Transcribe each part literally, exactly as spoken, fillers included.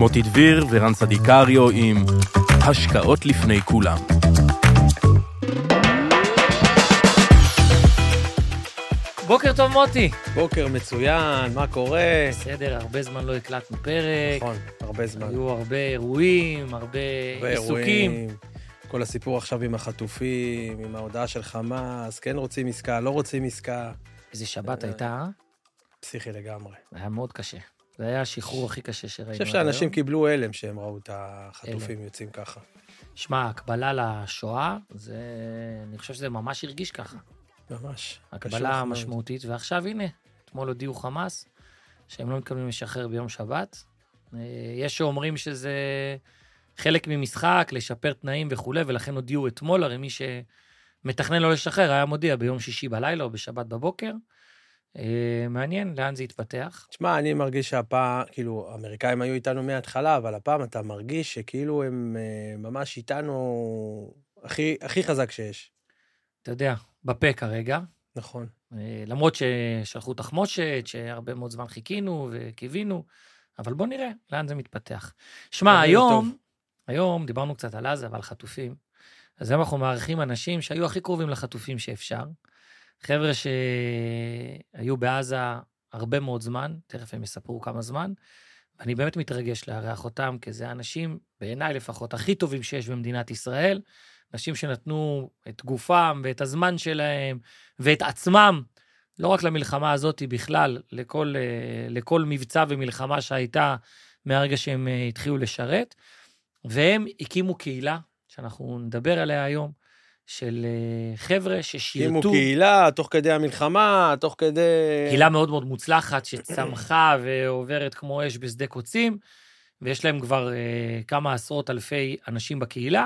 מוטי דביר ורן סדיקריו עם השקעות לפני כולם. בוקר טוב מוטי. בוקר מצוין, מה קורה? בסדר, הרבה זמן לא הקלטנו פרק. נכון, הרבה זמן. היו הרבה אירועים, הרבה עיסוקים. כל הסיפור עכשיו עם החטופים, עם ההודעה של חמאס, כן רוצים עסקה, לא רוצים עסקה. איזה שבת הייתה? פסיכי לגמרי. היה מאוד קשה. זה היה השחרור הכי קשה שראינו. אני חושב שאנשים קיבלו הלם שהם ראו את החטופים יוצאים ככה. שמע, הקבלה לשואה, זה... אני חושב שזה ממש הרגיש ככה. ממש. הקבלה משמעותית, ועכשיו הנה, אתמול הודיעו חמאס, שהם לא מתכוונים לשחרר ביום שבת. יש שאומרים שזה חלק ממשחק, לשפר תנאים וכו', ולכן הודיעו אתמול, הרי מי שמתכנן לא לשחרר, היה מודיע ביום שישי בלילה או בשבת בבוקר. מעניין לאן זה יתפתח. תשמע, אני מרגיש שהפעם, כאילו, האמריקאים היו איתנו מההתחלה, אבל הפעם אתה מרגיש שכאילו הם ממש איתנו הכי, הכי חזק שיש. אתה יודע, בפה כרגע. נכון. למרות ששלחו תחמושת, שהרבה מאוד זמן חיכינו וקיווינו, אבל בוא נראה לאן זה מתפתח. שמע, היום, היום דיברנו קצת על עזה ועל חטופים, אז היום אנחנו מערכים אנשים שהיו הכי קרובים לחטופים שאפשר, חבר'ה שהיו בעזה הרבה מאוד זמן, תכף הם יספרו כמה זמן, ואני באמת מתרגש לארח אותם, כי זה האנשים, בעיניי לפחות, הכי טובים שיש במדינת ישראל, אנשים שנתנו את גופם ואת הזמן שלהם ואת עצמם, לא רק למלחמה הזאת בכלל, לכל, לכל מבצע ומלחמה שהייתה מהרגע שהם התחילו לשרת, והם הקימו קהילה, שאנחנו נדבר עליה היום, של חבר'ה ששירתו. הקימו קהילה, תוך כדי המלחמה, תוך כדי... קהילה מאוד מאוד מוצלחת, שצמחה ועוברת כמו אש בשדה קוצים, ויש להם כבר כמה עשרות אלפי אנשים בקהילה,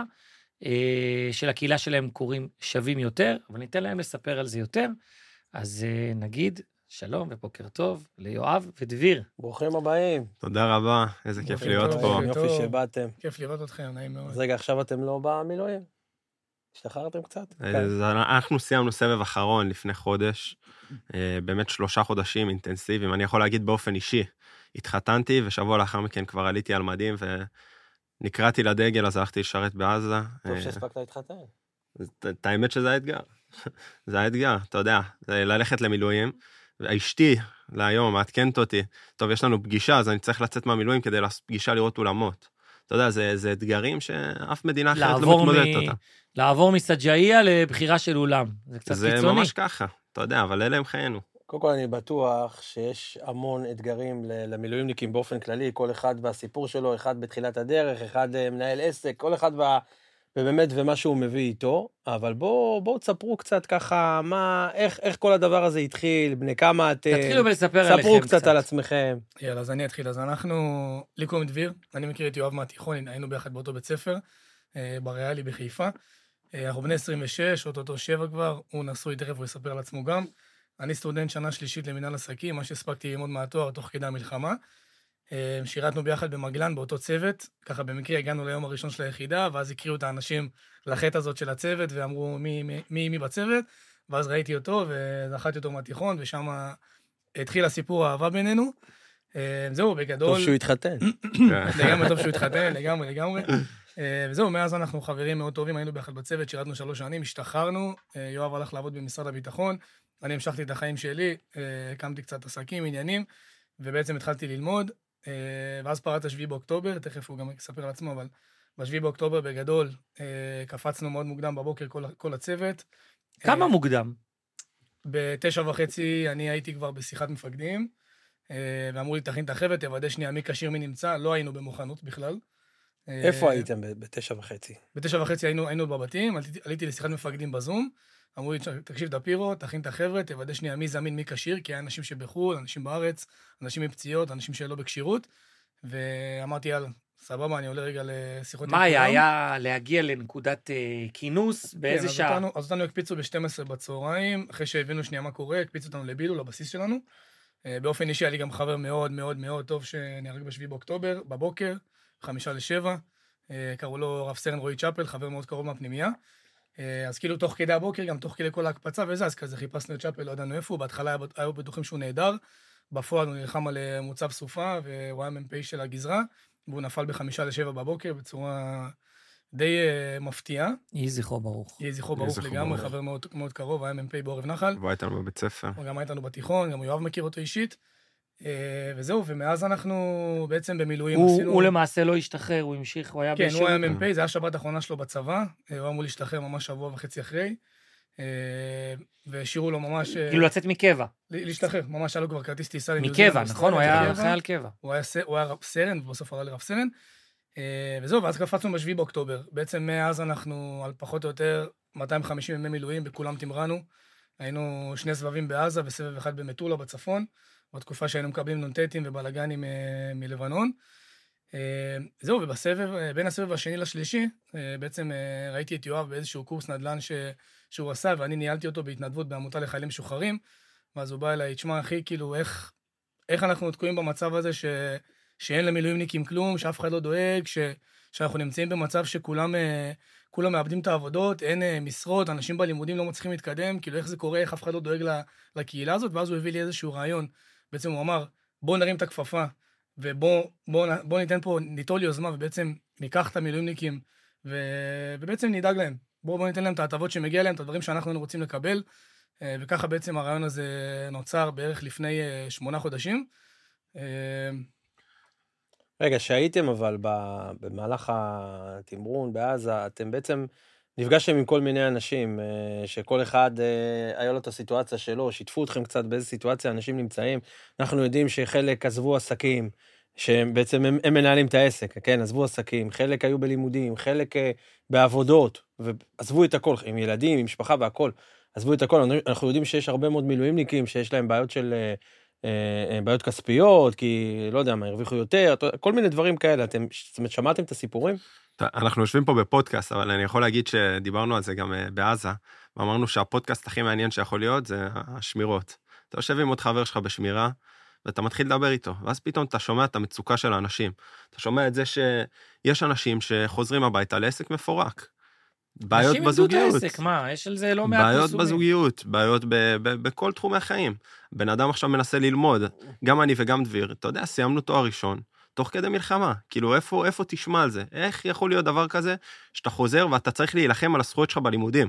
של הקהילה שלהם קוראים שווים יותר, אבל ניתן להם לספר על זה יותר. אז נגיד שלום ובוקר טוב ליואב ודביר. ברוכים הבאים. תודה רבה, איזה כיף להיות פה. יופי שבאתם. כיף לראות אתכם, נעים מאוד. אז רגע, עכשיו אתם לא במילואים? השתחררתם קצת? אנחנו סיימנו סבב אחרון לפני חודש, באמת שלושה חודשים אינטנסיביים, אני יכול להגיד באופן אישי, התחתנתי ושבוע לאחר מכן כבר עליתי על מדים ו... נקראתי לדגל, אז הלכתי לשרת בעזה. טוב שהספקת להתחתן. את האמת שזה האתגר. זה האתגר, אתה יודע, זה ללכת למילואים, ואשתי להיום מעדכנת אותי, טוב, יש לנו פגישה, אז אני צריך לצאת מהמילואים כדי לפגישה לראות אולמות. אתה יודע, זה, זה אתגרים שאף מדינה אחרת לא מתמודדת מ... אותה. לעבור מסג'איה לבחירה של אולם. זה קצת זה קיצוני. זה ממש ככה, אתה יודע, אבל אלה הם חיינו. קודם כל אני בטוח שיש המון אתגרים למילואימניקים באופן כללי, כל אחד והסיפור שלו, אחד בתחילת הדרך, אחד מנהל עסק, כל אחד וה... ובאמת ומה שהוא מביא איתו, אבל בואו בוא תספרו קצת ככה, מה, איך, איך כל הדבר הזה התחיל, בני כמה אתם... תתחילו ולספר עליכם קצת. ספרו קצת על עצמכם. יאללה, אז אני אתחיל. אז אנחנו, לי קוראים דביר, אני מכיר את יואב מהתיכון, היינו ביחד באותו בית ספר, בריאלי בחיפה. אנחנו בני עשרים ושש, אותו שבע כבר, הוא נשוי, תכף הוא יספר על עצמו גם. אני סטודנט שנה שלישית למנהל עסקים, מה שהספקתי ללמוד מהתואר תוך כדי המלחמה. שירתנו ביחד במגלן באותו צוות, ככה במקרה הגענו ליום הראשון של היחידה, ואז הקריאו את האנשים לחטא הזאת של הצוות, ואמרו מי, מי, מי, מי בצוות, ואז ראיתי אותו, וזכרתי אותו מהתיכון, ושם התחיל הסיפור האהבה בינינו. זהו, בגדול... טוב שהוא התחתן. לגמרי טוב שהוא התחתן, לגמרי, לגמרי. וזהו, מאז אנחנו חברים מאוד טובים, היינו ביחד בצוות, שירתנו שלוש שנים, השתחררנו, יואב הלך לעבוד במשרד הביטחון, אני המשכתי את החיים שלי, הקמתי קצת עסקים, עניינים, ובעצם התחלתי ללמוד, ואז פרץ השביעי באוקטובר, תכף הוא גם יספר על עצמו, אבל בשביעי באוקטובר בגדול, קפצנו מאוד מוקדם בבוקר כל, כל הצוות. כמה מוקדם? בתשע וחצי אני הייתי כבר בשיחת מפקדים, ואמרו לי, תכין את החבר'ה, תוודא שנייה מי כשיר מי נמצא, לא היינו במוכנות בכלל. איפה הייתם בתשע וחצי? בתשע וחצי היינו, היינו בבתים, עליתי, עליתי לשיחת מפקדים בזום, אמרו לי, תקשיב דפירו, תכין את החבר'ה, תוודא שנייה מי זמין, מי כשיר, כי היה אנשים שבחו"ל, אנשים בארץ, אנשים מפציעות, אנשים שלא בקשירות, ואמרתי, יאללה, סבבה, אני עולה רגע לשיחות... מה היה? היה להגיע לנקודת כינוס? באיזה שעה? אז אותנו הקפיצו ב-שתים עשרה בצהריים, אחרי שהבינו שנייה מה קורה, הקפיצו אותנו לבילו, לבסיס שלנו. באופן אישי, היה לי גם חבר מאוד מאוד מאוד טוב, שנהרג בשביעי באוקטובר, בבוקר, חמישה לשבע, קראו לו רב סרן רועי צ'אפל, חבר מאוד קרוב מהפנימייה. אז כאילו תוך כדי הבוקר, גם תוך כדי כל ההקפצה וזה, אז כזה חיפשנו את צ'אפל, לא ידענו איפה הוא, בהתחלה היו בטוחים שהוא נהדר, בפועל הוא נלחם על מוצב סופה, והוא היה מ"פ של הגזרה, והוא נפל בחמישה לשבע בבוקר בצורה די uh, מפתיעה. יהי זכרו ברוך. יהי זכרו ברוך לגמרי, חבר מאוד, מאוד קרוב, היה מ"פ בעורב נחל. והוא הייתנו בבית ספר. הוא גם הייתנו בתיכון, גם יואב מכיר אותו אישית. Uh, וזהו, ומאז אנחנו בעצם במילואים הוא, עשינו... הוא למעשה לא השתחרר, הוא המשיך, הוא היה כן, בשירות. הוא היה מ"פ, זה היה שבת האחרונה שלו בצבא, הוא אמור להשתחרר ממש שבוע וחצי אחרי, והשאירו לו ממש... כאילו לצאת מקבע. להשתחרר, ממש היה לו כבר כרטיס טיסה. מקבע, נכון? הוא היה חייל קבע. הוא היה רב סרן, ובסוף עלה לרב סרן. וזהו, ואז קפצנו בשביעי באוקטובר. בעצם מאז אנחנו על פחות או יותר מאתיים וחמישים ימי מילואים, בכולם תמרנו. היינו שני סבבים בעזה וסבב אחד במטולה בצפון, בתקופה שהיינו מקבלים נונטטים ובלגנים מלבנון. זהו, ובסבב, בין הסבב השני לשלישי, בעצם ראיתי את יואב באיזשהו קורס נדל"ן ש... שהוא עשה, ואני ניהלתי אותו בהתנדבות בעמותה לחיילים משוחררים, ואז הוא בא אליי, תשמע אחי, כאילו, איך, איך אנחנו תקועים במצב הזה ש... שאין למילואימניקים כלום, שאף אחד לא דואג, ש... שאנחנו נמצאים במצב שכולם כולם מאבדים את העבודות, אין משרות, אנשים בלימודים לא מצליחים להתקדם, כאילו איך זה קורה, איך אף אחד לא דואג לקהילה הזאת, ואז הוא הביא לי איזשהו רעיון, בעצם הוא אמר, בוא נרים את הכפפה, ובוא בוא, בוא ניתן פה, ניטול יוזמה, ובעצם ניקח את המילואימניקים, ו... ובעצם נדאג להם. בואו בוא ניתן להם את ההטבות שמגיע להם, את הדברים שאנחנו רוצים לקבל, וככה בעצם הרעיון הזה נוצר בערך לפני שמונה חודשים. רגע, שהייתם אבל במהלך התמרון בעזה, אתם בעצם נפגשתם עם כל מיני אנשים, שכל אחד היה לו את הסיטואציה שלו, שיתפו אתכם קצת באיזה סיטואציה אנשים נמצאים, אנחנו יודעים שחלק עזבו עסקים, שבעצם הם, הם מנהלים את העסק, כן, עזבו עסקים, חלק היו בלימודים, חלק בעבודות, ועזבו את הכל, עם ילדים, עם משפחה והכל, עזבו את הכל. אנחנו יודעים שיש הרבה מאוד מילואימניקים שיש להם בעיות של, בעיות כספיות, כי לא יודע מה, הרוויחו יותר, כל מיני דברים כאלה. אתם שמעתם את הסיפורים? אנחנו יושבים פה בפודקאסט, אבל אני יכול להגיד שדיברנו על זה גם בעזה, ואמרנו שהפודקאסט הכי מעניין שיכול להיות זה השמירות. אתה יושב עם עוד חבר שלך בשמירה, ואתה מתחיל לדבר איתו, ואז פתאום אתה שומע את המצוקה של האנשים. אתה שומע את זה שיש אנשים שחוזרים הביתה לעסק מפורק. בעיות בזוגיות. אנשים עשק, מה? יש על זה לא מעט בעיות פרסומים. בזוגיות, בעיות ב- ב- בכל תחומי החיים. בן אדם עכשיו מנסה ללמוד, גם אני וגם דביר, אתה יודע, סיימנו תואר ראשון, תוך כדי מלחמה. כאילו, איפה, איפה תשמע על זה? איך יכול להיות דבר כזה, שאתה חוזר ואתה צריך להילחם על הזכויות שלך בלימודים?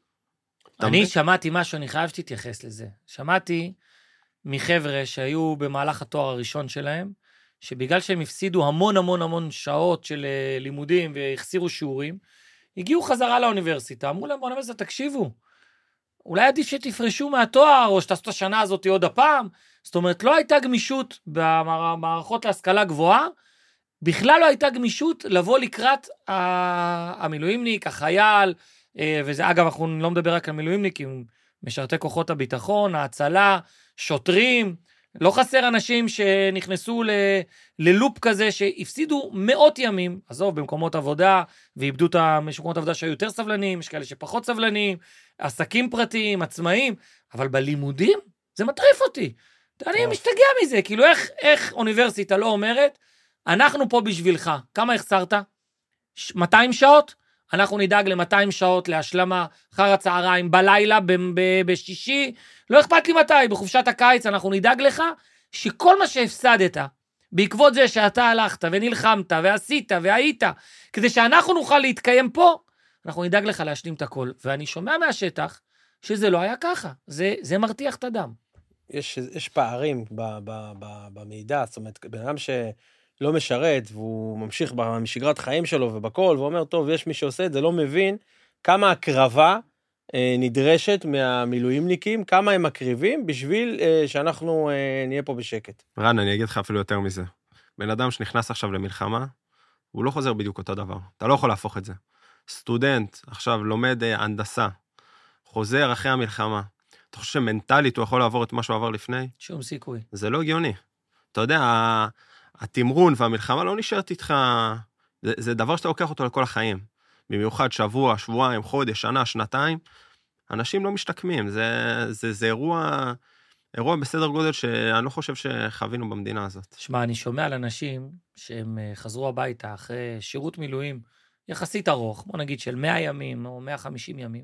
אני שמעתי משהו, אני חייב שתתייחס לזה. שמעתי מחבר'ה שהיו במהלך התואר הראשון שלהם, שבגלל שהם הפסידו המון המון המון שעות של לימודים והחסירו שיעורים, הגיעו חזרה לאוניברסיטה, אמרו להם באוניברסיטה, תקשיבו, אולי עדיף שתפרשו מהתואר, או שתעשו את השנה הזאת עוד הפעם. זאת אומרת, לא הייתה גמישות במערכות להשכלה גבוהה, בכלל לא הייתה גמישות לבוא לקראת המילואימניק, החייל, וזה, אגב, אנחנו לא מדבר רק על מילואימניקים, משרתי כוחות הביטחון, ההצלה, שוטרים, לא חסר אנשים שנכנסו ל, ללופ כזה, שהפסידו מאות ימים, עזוב, במקומות עבודה, ואיבדו את המקומות עבודה שהיו יותר סבלניים, יש כאלה שפחות סבלניים, עסקים פרטיים, עצמאים, אבל בלימודים זה מטריף אותי. אני משתגע מזה, כאילו איך, איך אוניברסיטה לא אומרת, אנחנו פה בשבילך, כמה החסרת? מאתיים שעות? אנחנו נדאג ל-מאתיים שעות להשלמה, אחר הצהריים, בלילה, בשישי, לא אכפת לי מתי, בחופשת הקיץ אנחנו נדאג לך, שכל מה שהפסדת, בעקבות זה שאתה הלכת ונלחמת ועשית והיית, כדי שאנחנו נוכל להתקיים פה, אנחנו נדאג לך להשלים את הכל. ואני שומע מהשטח שזה לא היה ככה, זה, זה מרתיח את הדם. יש, יש פערים ב, ב, ב, במידע, זאת אומרת, בן אדם שלא משרת, והוא ממשיך בשגרת חיים שלו ובכל, ואומר, טוב, יש מי שעושה את זה, לא מבין כמה הקרבה אה, נדרשת מהמילואימניקים, כמה הם מקריבים, בשביל אה, שאנחנו אה, נהיה פה בשקט. רן, אני אגיד לך אפילו יותר מזה. בן אדם שנכנס עכשיו למלחמה, הוא לא חוזר בדיוק אותו דבר. אתה לא יכול להפוך את זה. סטודנט, עכשיו לומד אה, הנדסה, חוזר אחרי המלחמה. אתה חושב שמנטלית הוא יכול לעבור את מה שהוא עבר לפני? שום סיכוי. זה לא הגיוני. אתה יודע, התמרון והמלחמה לא נשארת איתך, זה, זה דבר שאתה לוקח אותו לכל החיים. במיוחד שבוע, שבועיים, חודש, שנה, שנתיים, אנשים לא משתקמים. זה, זה, זה אירוע, אירוע בסדר גודל שאני לא חושב שחווינו במדינה הזאת. שמע, אני שומע על אנשים שהם חזרו הביתה אחרי שירות מילואים יחסית ארוך, בוא נגיד של מאה ימים או מאה וחמישים ימים,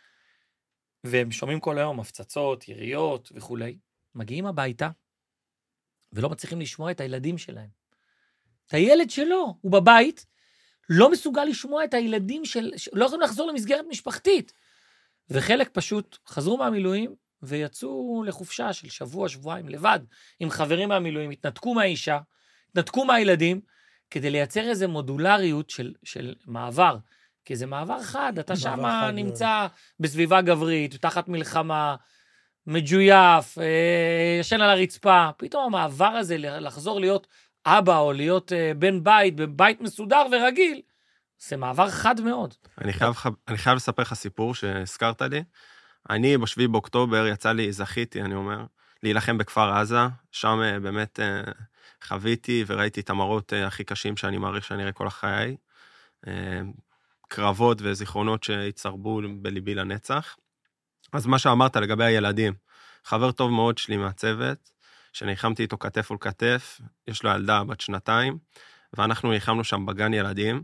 והם שומעים כל היום הפצצות, יריות וכו'. מגיעים הביתה ולא מצליחים לשמוע את הילדים שלהם. את הילד שלו, הוא בבית, לא מסוגל לשמוע את הילדים של, לא יכולים לחזור למסגרת משפחתית. וחלק פשוט חזרו מהמילואים, ויצאו לחופשה של שבוע, שבועיים, לבד, עם חברים מהמילואים, התנתקו מהאישה, התנתקו מהילדים, כדי לייצר איזו מודולריות של, של מעבר. כי זה מעבר חד, אתה שם נמצא בסביבה גברית, תחת מלחמה, מג'ויף, ישן על הרצפה, פתאום המעבר הזה לחזור להיות אבא, או להיות בן בית, בבית מסודר ורגיל, זה מעבר חד מאוד. אני חייב, אני חייב לספר לך סיפור שהזכרת לי. אני בשביעי באוקטובר יצא לי, זכיתי, אני אומר, להילחם בכפר עזה, שם באמת חוויתי וראיתי את המראות הכי קשים שאני מעריך שאני אראה כל החיי, קרבות וזיכרונות שהצטרבו בליבי לנצח. אז מה שאמרת לגבי הילדים, חבר טוב מאוד שלי מהצוות, שנלחמתי איתו כתף מול כתף, יש לו ילדה בת שנתיים, ואנחנו נלחמנו שם בגן ילדים,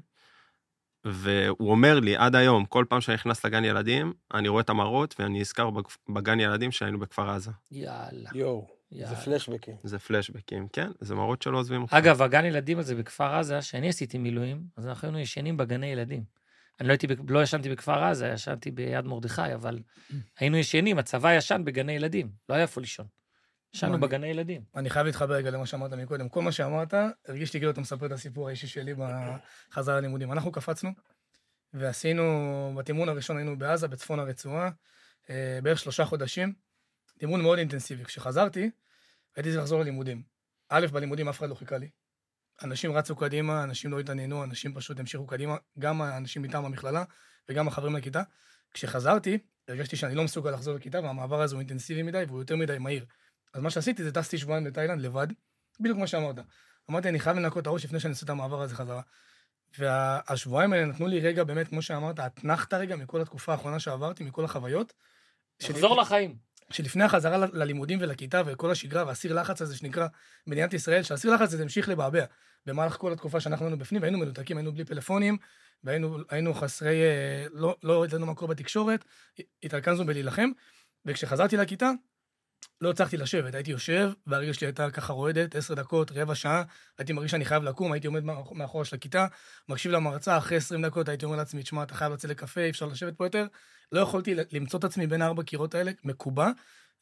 והוא אומר לי, עד היום, כל פעם שאני נכנס לגן ילדים, אני רואה את המראות, ואני אזכר בגן ילדים שהיינו בכפר עזה. יאללה. יואו, זה פלשבקים. זה פלשבקים, כן, זה מראות שלא עוזבים אותך. אגב, הגן ילדים הזה בכפר עזה, שאני עשיתי מילואים, אז אנחנו היינו ישנים בגני ילדים. אני לא, הייתי, לא ישנתי בכפר עזה, ישנתי ביד מרדכי, אבל היינו ישנים, הצבא ישן בגני ילדים, לא היה איפה לישון. ישנו בגני ילדים. אני חייב להתחבר רגע למה שאמרת מקודם. כל מה שאמרת, הרגיש לי כאילו אתה מספר את הסיפור האישי שלי בחזרה ללימודים. אנחנו קפצנו, ועשינו, בתימון הראשון היינו בעזה, בצפון הרצועה, בערך שלושה חודשים, תימון מאוד אינטנסיבי. כשחזרתי, הייתי צריך לחזור ללימודים. א', בלימודים אף אחד לא חיכה לי. אנשים רצו קדימה, אנשים לא התעניינו, אנשים פשוט המשיכו קדימה, גם האנשים מטעם המכללה וגם החברים לכיתה. כשחזרתי, הרגשתי שאני לא מסוגל לחזור לכיתה, והמעבר הזה הוא אינטנסיבי מדי והוא יותר מדי מהיר. אז מה שעשיתי זה טסתי שבועיים לתאילנד לבד, בדיוק כמו שאמרת. אמרתי, אני חייב לנקות את הראש לפני שאני עושה את המעבר הזה חזרה. והשבועיים האלה נתנו לי רגע, באמת, כמו שאמרת, התנחת רגע מכל התקופה האחרונה שעברתי, מכל החוויות. לחזור לחיים. שלפני החזרה ללימודים ולכיתה וכל השגרה והסיר לחץ הזה שנקרא מדינת ישראל, שהסיר לחץ הזה המשיך לבעבע. במהלך כל התקופה שאנחנו היינו בפנים, והיינו מנותקים, היינו בלי פלאפונים, והיינו חסרי, לא, לא היינו מקור בתקשורת, התרכזנו בלהילחם, וכשחזרתי לכיתה, לא הצלחתי לשבת, הייתי יושב, והרגע שלי הייתה ככה רועדת, עשר דקות, רבע שעה, הייתי מרגיש שאני חייב לקום, הייתי עומד מאחורה של הכיתה, מקשיב למרצה, אחרי עשרים דקות הייתי אומר לעצמי, תשמע, אתה חייב לצאת לקפה, אפשר לשבת פה יותר, לא יכולתי למצוא את עצמי בין ארבע קירות האלה, מקובע,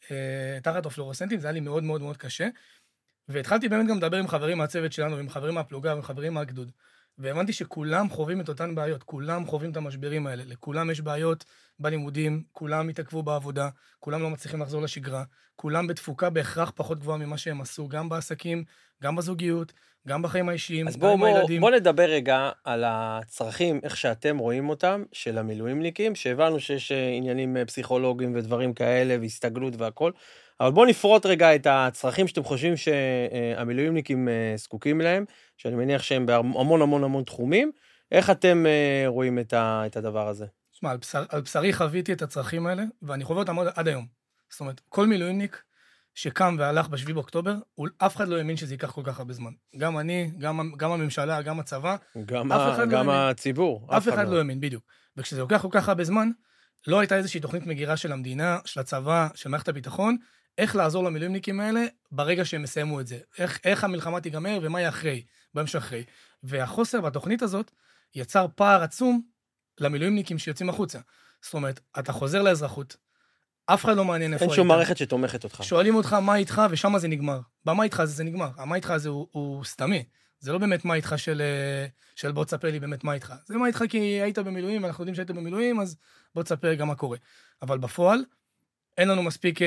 תחת הפלורוסנטים, זה היה לי מאוד מאוד מאוד קשה, והתחלתי באמת גם לדבר עם חברים מהצוות שלנו, עם חברים מהפלוגה, עם חברים מהגדוד, והבנתי שכולם חווים את אותן בעיות, כולם חווים את המשברים האלה, לכולם יש בעיות בלימודים, כולם התעכבו בעבודה, כולם לא מצליחים לחזור לשגרה, כולם בתפוקה בהכרח פחות גבוהה ממה שהם עשו, גם בעסקים, גם בזוגיות, גם בחיים האישיים, אז בוא, בוא, בוא נדבר רגע על הצרכים, איך שאתם רואים אותם, של המילואימניקים, שהבנו שיש עניינים פסיכולוגיים ודברים כאלה, והסתגלות והכל, אבל בוא נפרוט רגע את הצרכים שאתם חושבים שהמילואימניקים זקוקים להם, שאני מניח שהם בהמון המון המון תחומים, איך אתם רואים את הדבר הזה? תשמע, על, בשר, על בשרי חוויתי את הצרכים האלה, ואני חווה אותם עד היום. זאת אומרת, כל מילואימניק שקם והלך בשביעי באוקטובר, אף אחד לא האמין שזה ייקח כל כך הרבה זמן. גם אני, גם, גם הממשלה, גם הצבא, גם, ה, גם לא הציבור. אף, אף אחד לא האמין, בדיוק. וכשזה לוקח כל כך הרבה זמן, לא הייתה איזושהי תוכנית מגירה של המדינה, של הצבא, של מערכת הביטחון, איך לעזור למילואימניקים האלה ברגע שהם מסיימו את זה. איך, איך המלחמה תיגמר ומה יהיה אחרי, בהמשך אחרי. והחוסר בתוכנית הזאת יצר פער עצום למילואימניקים שיוצאים החוצה. זאת אומרת, אתה חוזר לאזרחות, אף אחד לא מעניין איפה אין שום מערכת שתומכת אותך. שואלים אותך מה איתך, ושם זה נגמר. במה איתך זה, זה נגמר. המה איתך הזה הוא, הוא סתמי. זה לא באמת מה איתך של, של בוא תספר לי באמת מה איתך. זה מה איתך כי היית במילואים, ואנחנו יודעים שהיית במילואים, אז בוא תספר גם מה קורה. אבל בפועל, אין לנו מספיק אה,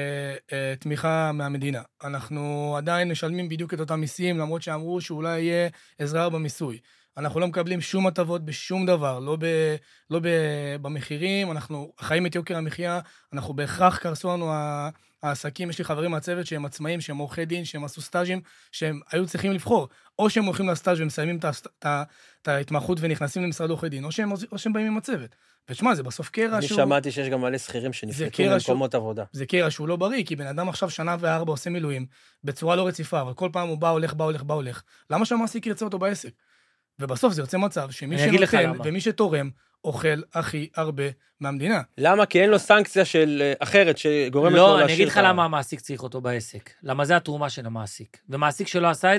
אה, תמיכה מהמדינה. אנחנו עדיין משלמים בדיוק את אותם מיסים, למרות שאמרו שאולי יהיה עזרה במיסוי. אנחנו לא מקבלים שום הטבות בשום דבר, לא, ב, לא ב, במחירים, אנחנו חיים את יוקר המחיה, אנחנו בהכרח קרסו לנו העסקים, יש לי חברים מהצוות שהם עצמאים, שהם עורכי דין, שהם עשו סטאז'ים, שהם היו צריכים לבחור, או שהם הולכים לסטאז' ומסיימים את ההתמחות ונכנסים למשרד עורכי דין, או שהם, או שהם באים עם הצוות. ושמע, זה בסוף קרע אני שהוא... אני שמעתי שיש גם מלא שכירים שנפלטו למקומות עבודה. זה קרע שהוא לא בריא, כי בן אדם עכשיו שנה וארבע עושה מילואים, בצורה לא רציפה, אבל כל פעם הוא בא, הולך, בא, הולך, בא, הולך. למה שהמעסיק ירצה אותו בעסק? ובסוף זה יוצא מצב שמי שנותן ומי שתורם אוכל הכי הרבה מהמדינה. למה? כי אין לו סנקציה של אחרת שגורמת לו לא, להשאיר. אני אגיד לך למה המעסיק צריך אותו בעסק. למה זה התרומה של המעסיק. ומעסיק שלא עשה את זה,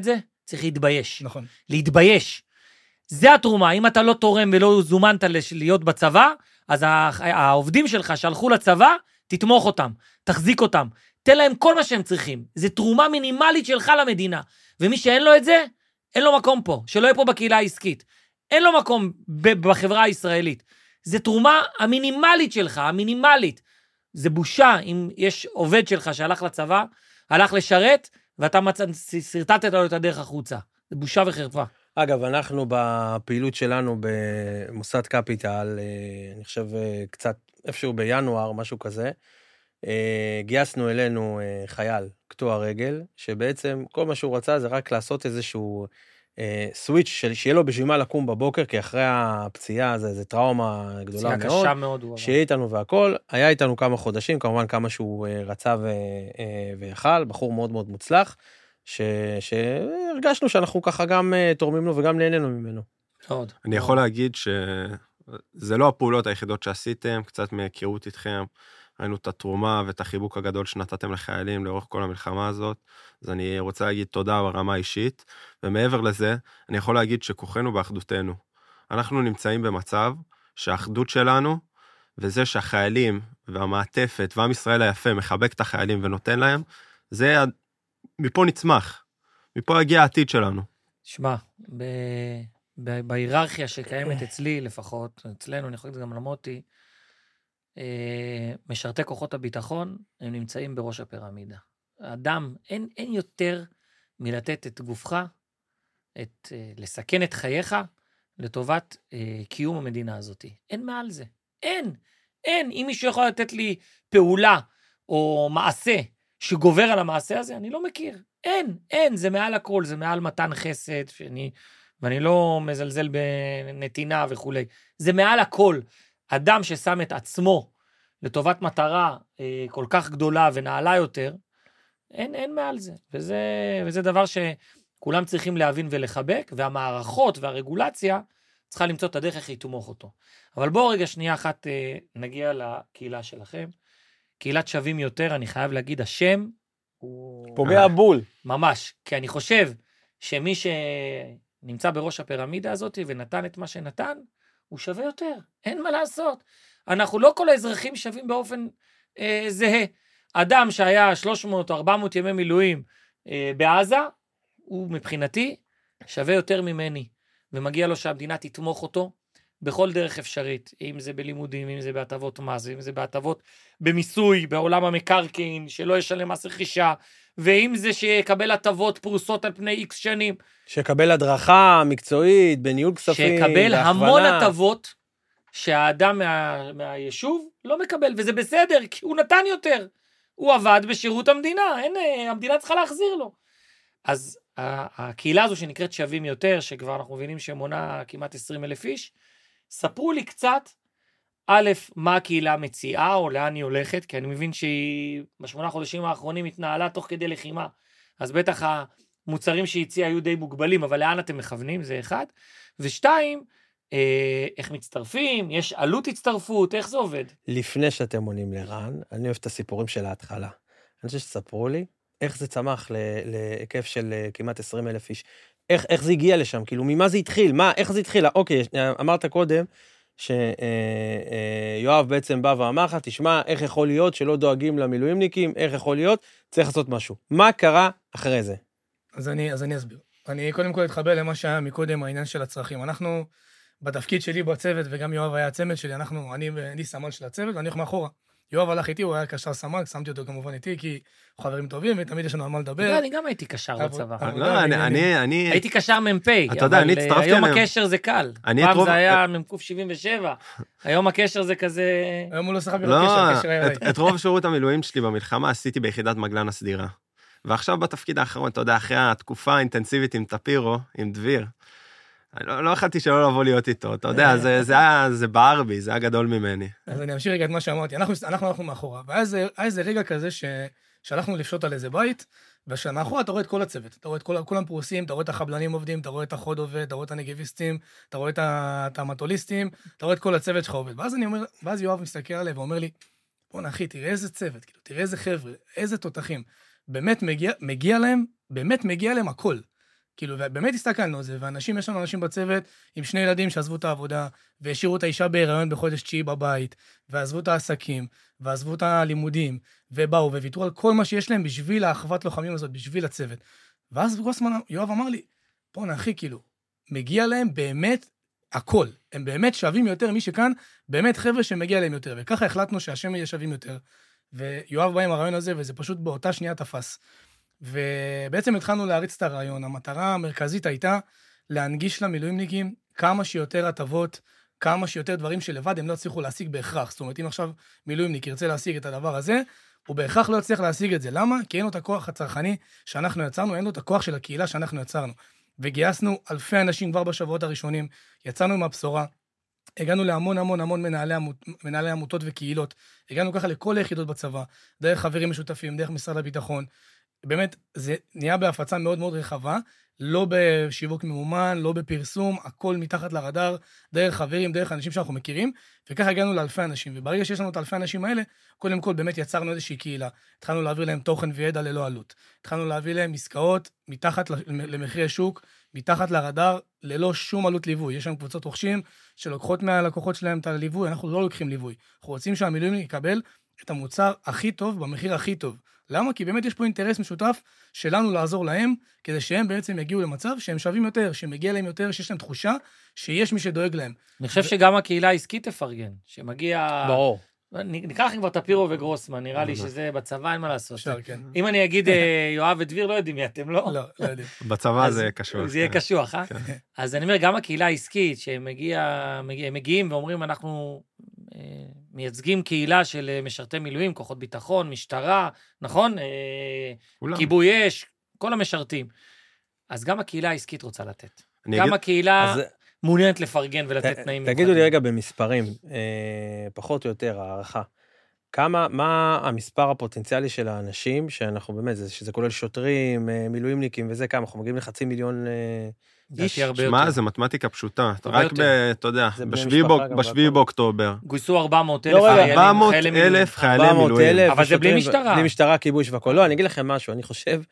צריך להתבייש. נכון. להתבייש. זה התרומה. אם אתה לא תורם ולא זומנת להיות בצבא, אז העובדים שלך שהלכו לצבא, תתמוך אותם, תחזיק אותם, תן להם כל מה שהם צריכים. זה תרומה מינימלית שלך למדינה. ומי שאין לו את זה, אין לו מקום פה, שלא יהיה פה בקהילה העסקית. אין לו מקום בחברה הישראלית. זה תרומה המינימלית שלך, המינימלית. זה בושה אם יש עובד שלך שהלך לצבא, הלך לשרת, ואתה סרטטת לו את הדרך החוצה. זה בושה וחרפה. אגב, אנחנו בפעילות שלנו במוסד קפיטל, אני חושב קצת איפשהו בינואר, משהו כזה, גייסנו אלינו חייל, קטוע רגל, שבעצם כל מה שהוא רצה זה רק לעשות איזשהו סוויץ' שיהיה לו בשביל מה לקום בבוקר, כי אחרי הפציעה זה, זה טראומה גדולה מאוד. קשה מאוד. שיהיה איתנו והכל, היה איתנו כמה חודשים, כמובן כמה שהוא רצה ו, ויכל, בחור מאוד מאוד מוצלח, ש, שהרגשנו שאנחנו ככה גם תורמים לו וגם נהנינו ממנו. מאוד. אני יכול להגיד שזה לא הפעולות היחידות שעשיתם, קצת מהיכרות איתכם, ראינו את התרומה ואת החיבוק הגדול שנתתם לחיילים לאורך כל המלחמה הזאת, אז אני רוצה להגיד תודה ברמה האישית, ומעבר לזה, אני יכול להגיד שכוחנו באחדותנו. אנחנו נמצאים במצב שהאחדות שלנו, וזה שהחיילים והמעטפת והעם ישראל היפה מחבק את החיילים ונותן להם, זה מפה נצמח, מפה הגיע העתיד שלנו. שמע, ב... ב... בהיררכיה שקיימת אצלי לפחות, אצלנו, אני יכול להגיד גם למותי, משרתי כוחות הביטחון, הם נמצאים בראש הפירמידה. האדם, אין, אין יותר מלתת את גופך, את, לסכן את חייך, לטובת קיום המדינה הזאת. אין מעל זה. אין. אין. אם מישהו יכול לתת לי פעולה או מעשה שגובר על המעשה הזה, אני לא מכיר. אין. אין. זה מעל הכל. זה מעל מתן חסד, שאני, ואני לא מזלזל בנתינה וכו'. זה מעל הכל. אדם ששם את עצמו לטובת מטרה אה, כל כך גדולה ונעלה יותר, אין, אין מעל זה. וזה, וזה דבר שכולם צריכים להבין ולחבק, והמערכות והרגולציה צריכה למצוא את הדרך איך לתמוך אותו. אבל בואו רגע שנייה אחת אה, נגיע לקהילה שלכם. קהילת שווים יותר, אני חייב להגיד, השם הוא... פוגע בול. ממש, כי אני חושב שמי שנמצא בראש הפירמידה הזאת ונתן את מה שנתן, הוא שווה יותר, אין מה לעשות. אנחנו לא כל האזרחים שווים באופן אה, זהה. אדם שהיה שלוש מאות או ארבע מאות ימי מילואים אה, בעזה, הוא מבחינתי שווה יותר ממני, ומגיע לו שהמדינה תתמוך אותו בכל דרך אפשרית, אם זה בלימודים, אם זה בהטבות מס, אם זה בהטבות במיסוי, בעולם המקרקעין, שלא ישלם מס רכישה, ואם זה שיקבל הטבות פרוסות על פני איקס שנים. שיקבל הדרכה מקצועית, בניהול כספים, שיקבל בהכוונה. המון הטבות שהאדם מה, מהיישוב לא מקבל, וזה בסדר, כי הוא נתן יותר. הוא עבד בשירות המדינה, אין, המדינה צריכה להחזיר לו. אז הקהילה הזו שנקראת שווים יותר, שכבר אנחנו מבינים שמונה כמעט עשרים אלף איש, ספרו לי קצת, א', מה הקהילה מציעה, או לאן היא הולכת, כי אני מבין שהיא בשמונה חודשים האחרונים התנהלה תוך כדי לחימה, אז בטח המוצרים שהיא הציעה היו די מוגבלים, אבל לאן אתם מכוונים, זה אחד. ושתיים, אה, איך מצטרפים, יש עלות הצטרפות, איך זה עובד? לפני שאתם עונים לרן, אני אוהב את הסיפורים של ההתחלה. אני חושב שתספרו לי, איך זה צמח להיקף של כמעט עשרים אלף איש. איך, איך זה הגיע לשם? כאילו, ממה זה התחיל? מה, איך זה התחיל? אוקיי, אמרת קודם, שיואב בעצם בא ואמר לך, תשמע, איך יכול להיות שלא דואגים למילואימניקים, איך יכול להיות, צריך לעשות משהו. מה קרה אחרי זה? אז אני, אז אני אסביר. אני קודם כל אתחבר למה שהיה מקודם, העניין של הצרכים. אנחנו, בתפקיד שלי בצוות, וגם יואב היה הצמד שלי, אנחנו, אני, אני סמל של הצוות, ואני הולך מאחורה. יואב הלך איתי, הוא היה קשר סמ"ק, שמתי אותו כמובן איתי, כי חברים טובים, ותמיד יש לנו על מה לדבר. אני גם הייתי קשר בצבא. לא, אני, אני... הייתי קשר מ"פ, אתה יודע, אני הצטרפתי היום הקשר זה קל. פעם זה היה מ"ק שבעים ושבע, היום הקשר זה כזה... היום הוא לא שחק בקשר, הקשר היה אליי. את רוב שירות המילואים שלי במלחמה עשיתי ביחידת מגלן הסדירה. ועכשיו בתפקיד האחרון, אתה יודע, אחרי התקופה האינטנסיבית עם טפירו, עם דביר, לא, לא יכלתי שלא לבוא להיות איתו, אתה יודע, זה, זה היה, זה בער בי, זה היה גדול ממני. אז אני אמשיך רגע את מה שאמרתי, אנחנו, אנחנו הלכנו מאחורה, ואז היה איזה רגע כזה ש, שהלכנו לפשוט על איזה בית, ושמאחורה אתה רואה את כל הצוות, אתה רואה את כל, כולם פרוסים, אתה רואה את החבלנים עובדים, אתה רואה את החוד עובד, אתה רואה את הנגביסטים, אתה רואה את המטוליסטים, אתה רואה את כל הצוות שלך עובד. ואז אני אומר, ואז יואב מסתכל עליי ואומר לי, בוא אחי, תראה איזה צוות, כאילו, תראה איזה חבר'ה, איזה תותחים. באמת מגיע, מגיע להם, באמת מגיע להם הכל. כאילו, ובאמת הסתכלנו על זה, ואנשים, יש לנו אנשים בצוות עם שני ילדים שעזבו את העבודה, והשאירו את האישה בהיריון בחודש תשיעי בבית, ועזבו את העסקים, ועזבו את הלימודים, ובאו וויתרו על כל מה שיש להם בשביל האחוות לוחמים הזאת, בשביל הצוות. ואז גרוסמן, יואב אמר לי, בוא נאחי, כאילו, מגיע להם באמת הכל. הם באמת שווים יותר, מי שכאן, באמת חבר'ה שמגיע להם יותר. וככה החלטנו שהשם יהיה שווים יותר. ויואב בא עם הרעיון הזה, וזה פשוט באותה שנייה תפס. ובעצם התחלנו להריץ את הרעיון. המטרה המרכזית הייתה להנגיש למילואימניקים כמה שיותר הטבות, כמה שיותר דברים שלבד הם לא הצליחו להשיג בהכרח. זאת אומרת, אם עכשיו מילואימניק ירצה להשיג את הדבר הזה, הוא בהכרח לא יצליח להשיג את זה. למה? כי אין לו את הכוח הצרכני שאנחנו יצרנו, אין לו את הכוח של הקהילה שאנחנו יצרנו. וגייסנו אלפי אנשים כבר בשבועות הראשונים, יצאנו מהבשורה, הגענו להמון המון המון מנהלי, מנהלי עמותות וקהילות, הגענו ככה לכל היחידות בצבא, דרך חברים משותפים, דרך משרד הביטחון, באמת זה נהיה בהפצה מאוד מאוד רחבה, לא בשיווק ממומן, לא בפרסום, הכל מתחת לרדאר, דרך חברים, דרך אנשים שאנחנו מכירים, וככה הגענו לאלפי אנשים, וברגע שיש לנו את אלפי אנשים האלה, קודם כל באמת יצרנו איזושהי קהילה, התחלנו להעביר להם תוכן וידע ללא עלות, התחלנו להביא להם עסקאות מתחת למחירי שוק, מתחת לרדאר, ללא שום עלות ליווי, יש לנו קבוצות רוכשים שלוקחות מהלקוחות שלהם את הליווי, אנחנו לא לוקחים ליווי, אנחנו רוצים שהמילואימניק יקבל את המוצר הכי טוב במחיר הכי טוב. למה? כי באמת יש פה אינטרס משותף שלנו לעזור להם, כדי שהם בעצם יגיעו למצב שהם שווים יותר, שמגיע להם יותר, שיש להם תחושה שיש מי שדואג להם. אני חושב שגם הקהילה העסקית תפרגן, שמגיע... ברור. ניקח לכם כבר טפירו וגרוסמן, נראה לי שזה בצבא, אין מה לעשות. אפשר, כן. אם אני אגיד יואב ודביר, לא יודעים מי אתם, לא? לא, לא יודעים. בצבא זה קשוח. זה יהיה קשוח, אה? אז אני אומר, גם הקהילה העסקית, שהם מגיעים ואומרים, אנחנו מייצגים קהילה של משרתי מילואים, כוחות ביטחון, משטרה, נכון? כיבוי אש, כל המשרתים. אז גם הקהילה העסקית רוצה לתת. גם הקהילה מעוניינת לפרגן ולתת תנאים. תגידו לי רגע במספרים, פחות או יותר, הערכה. כמה, מה המספר הפוטנציאלי של האנשים, שאנחנו באמת, שזה כולל שוטרים, מילואימניקים וזה, כמה, אנחנו מגיעים לחצי מיליון איש? שמע, זה מתמטיקה פשוטה. רק ב, אתה יודע, בשביעי באוקטובר. גויסו ארבע מאות אלף ארבע מאות אלף חיילי מילואים. אבל זה בלי משטרה. בלי משטרה, כיבוש והכל. לא, אני אגיד לכם משהו, אני חושב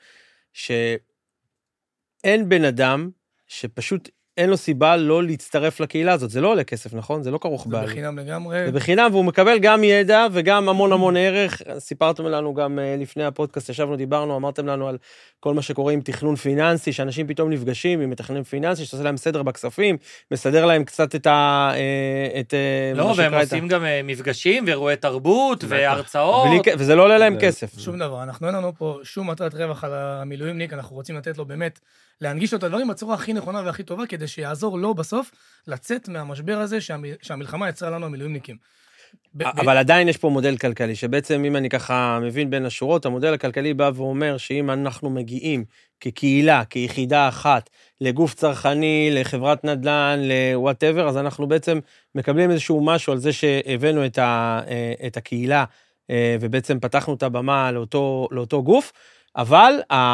שאין בן אדם שפשוט אין לו סיבה לא להצטרף לקהילה הזאת. זה לא עולה כסף, נכון? זה לא כרוך בעל. זה בחינם לגמרי. זה בחינם, והוא מקבל גם ידע וגם המון המון ערך. סיפרתם לנו גם לפני הפודקאסט, ישבנו, דיברנו, אמרתם לנו על כל מה שקורה עם תכנון פיננסי, שאנשים פתאום נפגשים עם מתכנן פיננסי, שעושה להם סדר בכספים, מסדר להם קצת את ה... את לא, והם עושים גם מפגשים ואירועי תרבות והרצאות. וזה לא עולה להם כסף. שום דבר. אנחנו אין לנו פה שום מטרת רווח על המילואימניק, אנחנו רוצים לתת לו באמת להנגיש לו את הדברים בצורה הכי נכונה והכי טובה, כדי שיעזור לו בסוף לצאת מהמשבר הזה שהמלחמה יצרה לנו המילואימניקים. אבל עדיין יש פה מודל כלכלי, שבעצם אם אני ככה מבין בין השורות, המודל הכלכלי בא ואומר שאם אנחנו מגיעים כקהילה, כיחידה אחת, לגוף צרכני, לחברת נדל"ן, ל-whatever, אז אנחנו בעצם מקבלים איזשהו משהו על זה שהבאנו את, ה, את הקהילה, ובעצם פתחנו את הבמה לאותו, לאותו גוף, אבל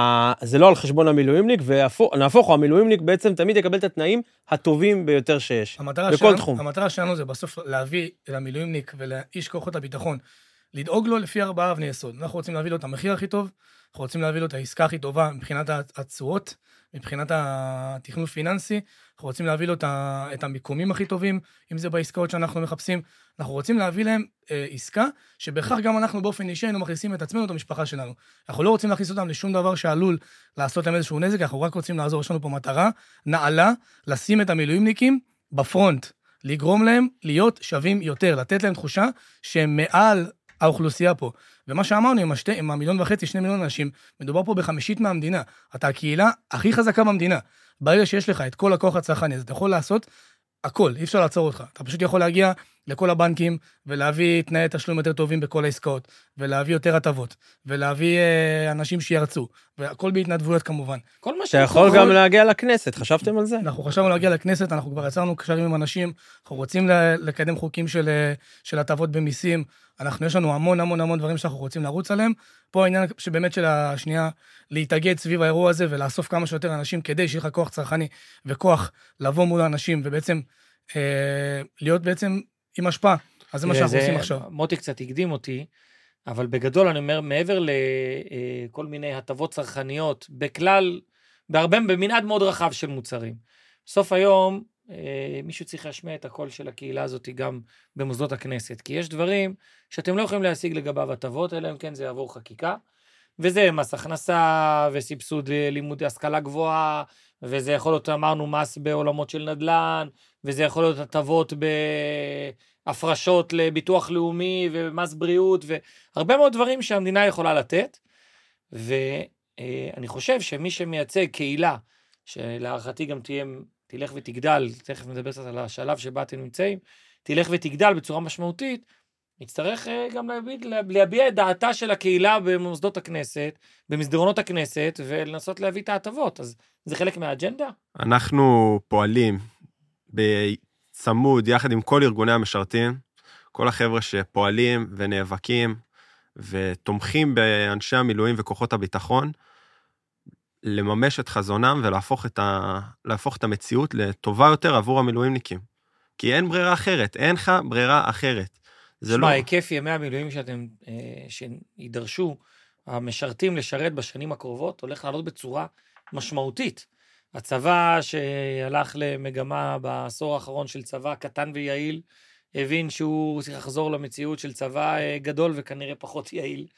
זה לא על חשבון המילואימניק, ונהפוך, המילואימניק בעצם תמיד יקבל את התנאים הטובים ביותר שיש, בכל שלנו, תחום. המטרה שלנו זה בסוף להביא למילואימניק ולאיש כוחות הביטחון, לדאוג לו לפי ארבעה אבני יסוד. אנחנו רוצים להביא לו את המחיר הכי טוב, אנחנו רוצים להביא לו את העסקה הכי טובה מבחינת התשואות, מבחינת התכנון פיננסי, אנחנו רוצים להביא לו את המיקומים הכי טובים, אם זה בעסקאות שאנחנו מחפשים, אנחנו רוצים להביא להם אה, עסקה, שבכך גם אנחנו באופן אישי היינו מכניסים את עצמנו, את המשפחה שלנו. אנחנו לא רוצים להכניס אותם לשום דבר שעלול לעשות להם איזשהו נזק, אנחנו רק רוצים לעזור, יש לנו פה מטרה, נעלה, לשים את המילואימניקים בפרונט, לגרום להם להיות שווים יותר, לתת להם תחושה שהם מעל האוכלוסייה פה. ומה שאמרנו, עם, השתי, עם המיליון וחצי, שני מיליון אנשים, מדובר פה בחמישית מהמדינה. אתה הקהילה הכי חזקה במדינה. ברגע שיש לך את כל הכוח הצרכני, אז אתה יכול לעשות הכל, אי אפשר לעצור אותך. אתה פשוט יכול להגיע לכל הבנקים, ולהביא תנאי תשלום יותר טובים בכל העסקאות, ולהביא יותר הטבות, ולהביא אה, אנשים שירצו, והכל בהתנדבויות כמובן. כל מה שאתה יכול גם להגיע לכנסת, חשבתם על זה? אנחנו חשבנו להגיע לכנסת, אנחנו כבר יצרנו קשרים עם אנשים, אנחנו רוצים לקדם חוקים של, של הטבות במיסים, אנחנו, יש לנו המון המון המון דברים שאנחנו רוצים לרוץ עליהם, פה העניין שבאמת של השנייה, להתאגד סביב האירוע הזה, ולאסוף כמה שיותר אנשים, כדי שיהיה לך כוח צרכני, וכוח לבוא מול האנשים, ובעצם אה, להיות בעצם עם השפעה. אז זה מה שאנחנו עושים עכשיו. מוטי קצת הקדים אותי, אבל בגדול אני אומר, מעבר לכל מיני הטבות צרכניות, בכלל, בהרבה, במנעד מאוד רחב של מוצרים. בסוף היום, אה, מישהו צריך להשמיע את הקול של הקהילה הזאת גם במוסדות הכנסת, כי יש דברים שאתם לא יכולים להשיג לגביו הטבות, אלא אם כן זה יעבור חקיקה, וזה מס הכנסה וסבסוד לימודי השכלה גבוהה, וזה יכול להיות, אמרנו, מס בעולמות של נדל"ן, וזה יכול להיות הטבות בהפרשות לביטוח לאומי ומס בריאות, והרבה מאוד דברים שהמדינה יכולה לתת, ואני חושב שמי שמייצג קהילה, שלהערכתי גם תהיה, תלך ותגדל, תכף נדבר קצת על השלב שבה אתם נמצאים, תלך ותגדל בצורה משמעותית, נצטרך גם להביע, להביע את דעתה של הקהילה במוסדות הכנסת, במסדרונות הכנסת, ולנסות להביא את ההטבות. אז זה חלק מהאג'נדה? אנחנו פועלים בצמוד יחד עם כל ארגוני המשרתים, כל החבר'ה שפועלים ונאבקים ותומכים באנשי המילואים וכוחות הביטחון, לממש את חזונם ולהפוך את, ה... להפוך את המציאות לטובה יותר עבור המילואימניקים. כי אין ברירה אחרת, אין לך ברירה אחרת. שמע, לא... היקף ימי המילואים שאתם, שידרשו, המשרתים לשרת בשנים הקרובות, הולך לעלות בצורה משמעותית. הצבא שהלך למגמה בעשור האחרון של צבא קטן ויעיל, הבין שהוא צריך לחזור למציאות של צבא גדול וכנראה פחות יעיל.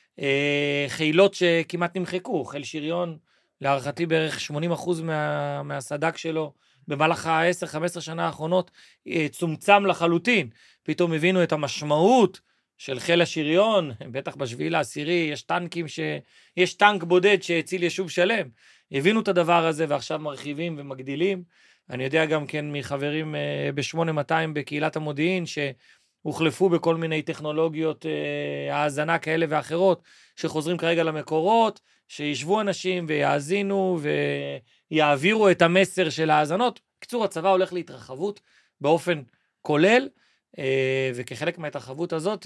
חילות שכמעט נמחקו, חיל שריון, להערכתי בערך שמונים אחוז מה, מהסדק שלו, במהלך ה-עשר חמש עשרה שנה האחרונות, צומצם לחלוטין. פתאום הבינו את המשמעות של חיל השריון, בטח בשביעי לעשירי, יש טנקים ש... יש טנק בודד שהציל יישוב שלם. הבינו את הדבר הזה ועכשיו מרחיבים ומגדילים. אני יודע גם כן מחברים ב-שמונה מאתיים בקהילת המודיעין, שהוחלפו בכל מיני טכנולוגיות האזנה כאלה ואחרות, שחוזרים כרגע למקורות, שישבו אנשים ויאזינו ויעבירו את המסר של האזנות. קצור, הצבא הולך להתרחבות באופן כולל, וכחלק מההתרחבות הזאת,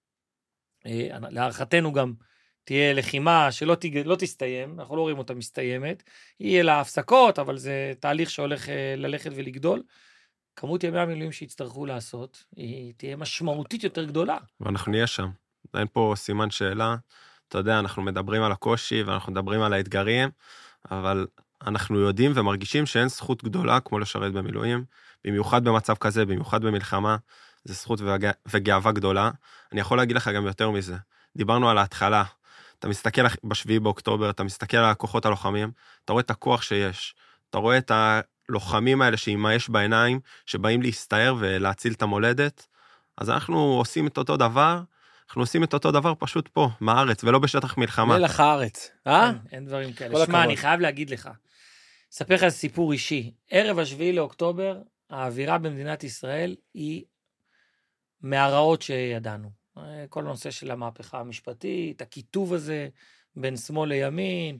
להערכתנו גם תהיה לחימה שלא תג... לא תסתיים, אנחנו לא רואים אותה מסתיימת, יהיה לה הפסקות, אבל זה תהליך שהולך ללכת ולגדול. כמות ימי המילואים שיצטרכו לעשות, היא תהיה משמעותית יותר גדולה. ואנחנו נהיה שם. אין פה סימן שאלה. אתה יודע, אנחנו מדברים על הקושי, ואנחנו מדברים על האתגרים, אבל אנחנו יודעים ומרגישים שאין זכות גדולה כמו לשרת במילואים, במיוחד במצב כזה, במיוחד במלחמה, זה זכות וגאווה גדולה. אני יכול להגיד לך גם יותר מזה. דיברנו על ההתחלה. אתה מסתכל בשביעי באוקטובר, אתה מסתכל על הכוחות הלוחמים, אתה רואה את הכוח שיש. אתה רואה את הלוחמים האלה שימאש בעיניים, שבאים להסתער ולהציל את המולדת. אז אנחנו עושים את אותו דבר, אנחנו עושים את אותו דבר פשוט פה, מהארץ, ולא בשטח מלחמה. מלח הארץ, אה? אין, אין דברים כאלה. שמע, אני חייב להגיד לך, אספר לך סיפור אישי. ערב השביעי לאוקטובר, האווירה במדינת ישראל היא מהרעות שידענו. כל הנושא של המהפכה המשפטית, הכיתוב הזה בין שמאל לימין,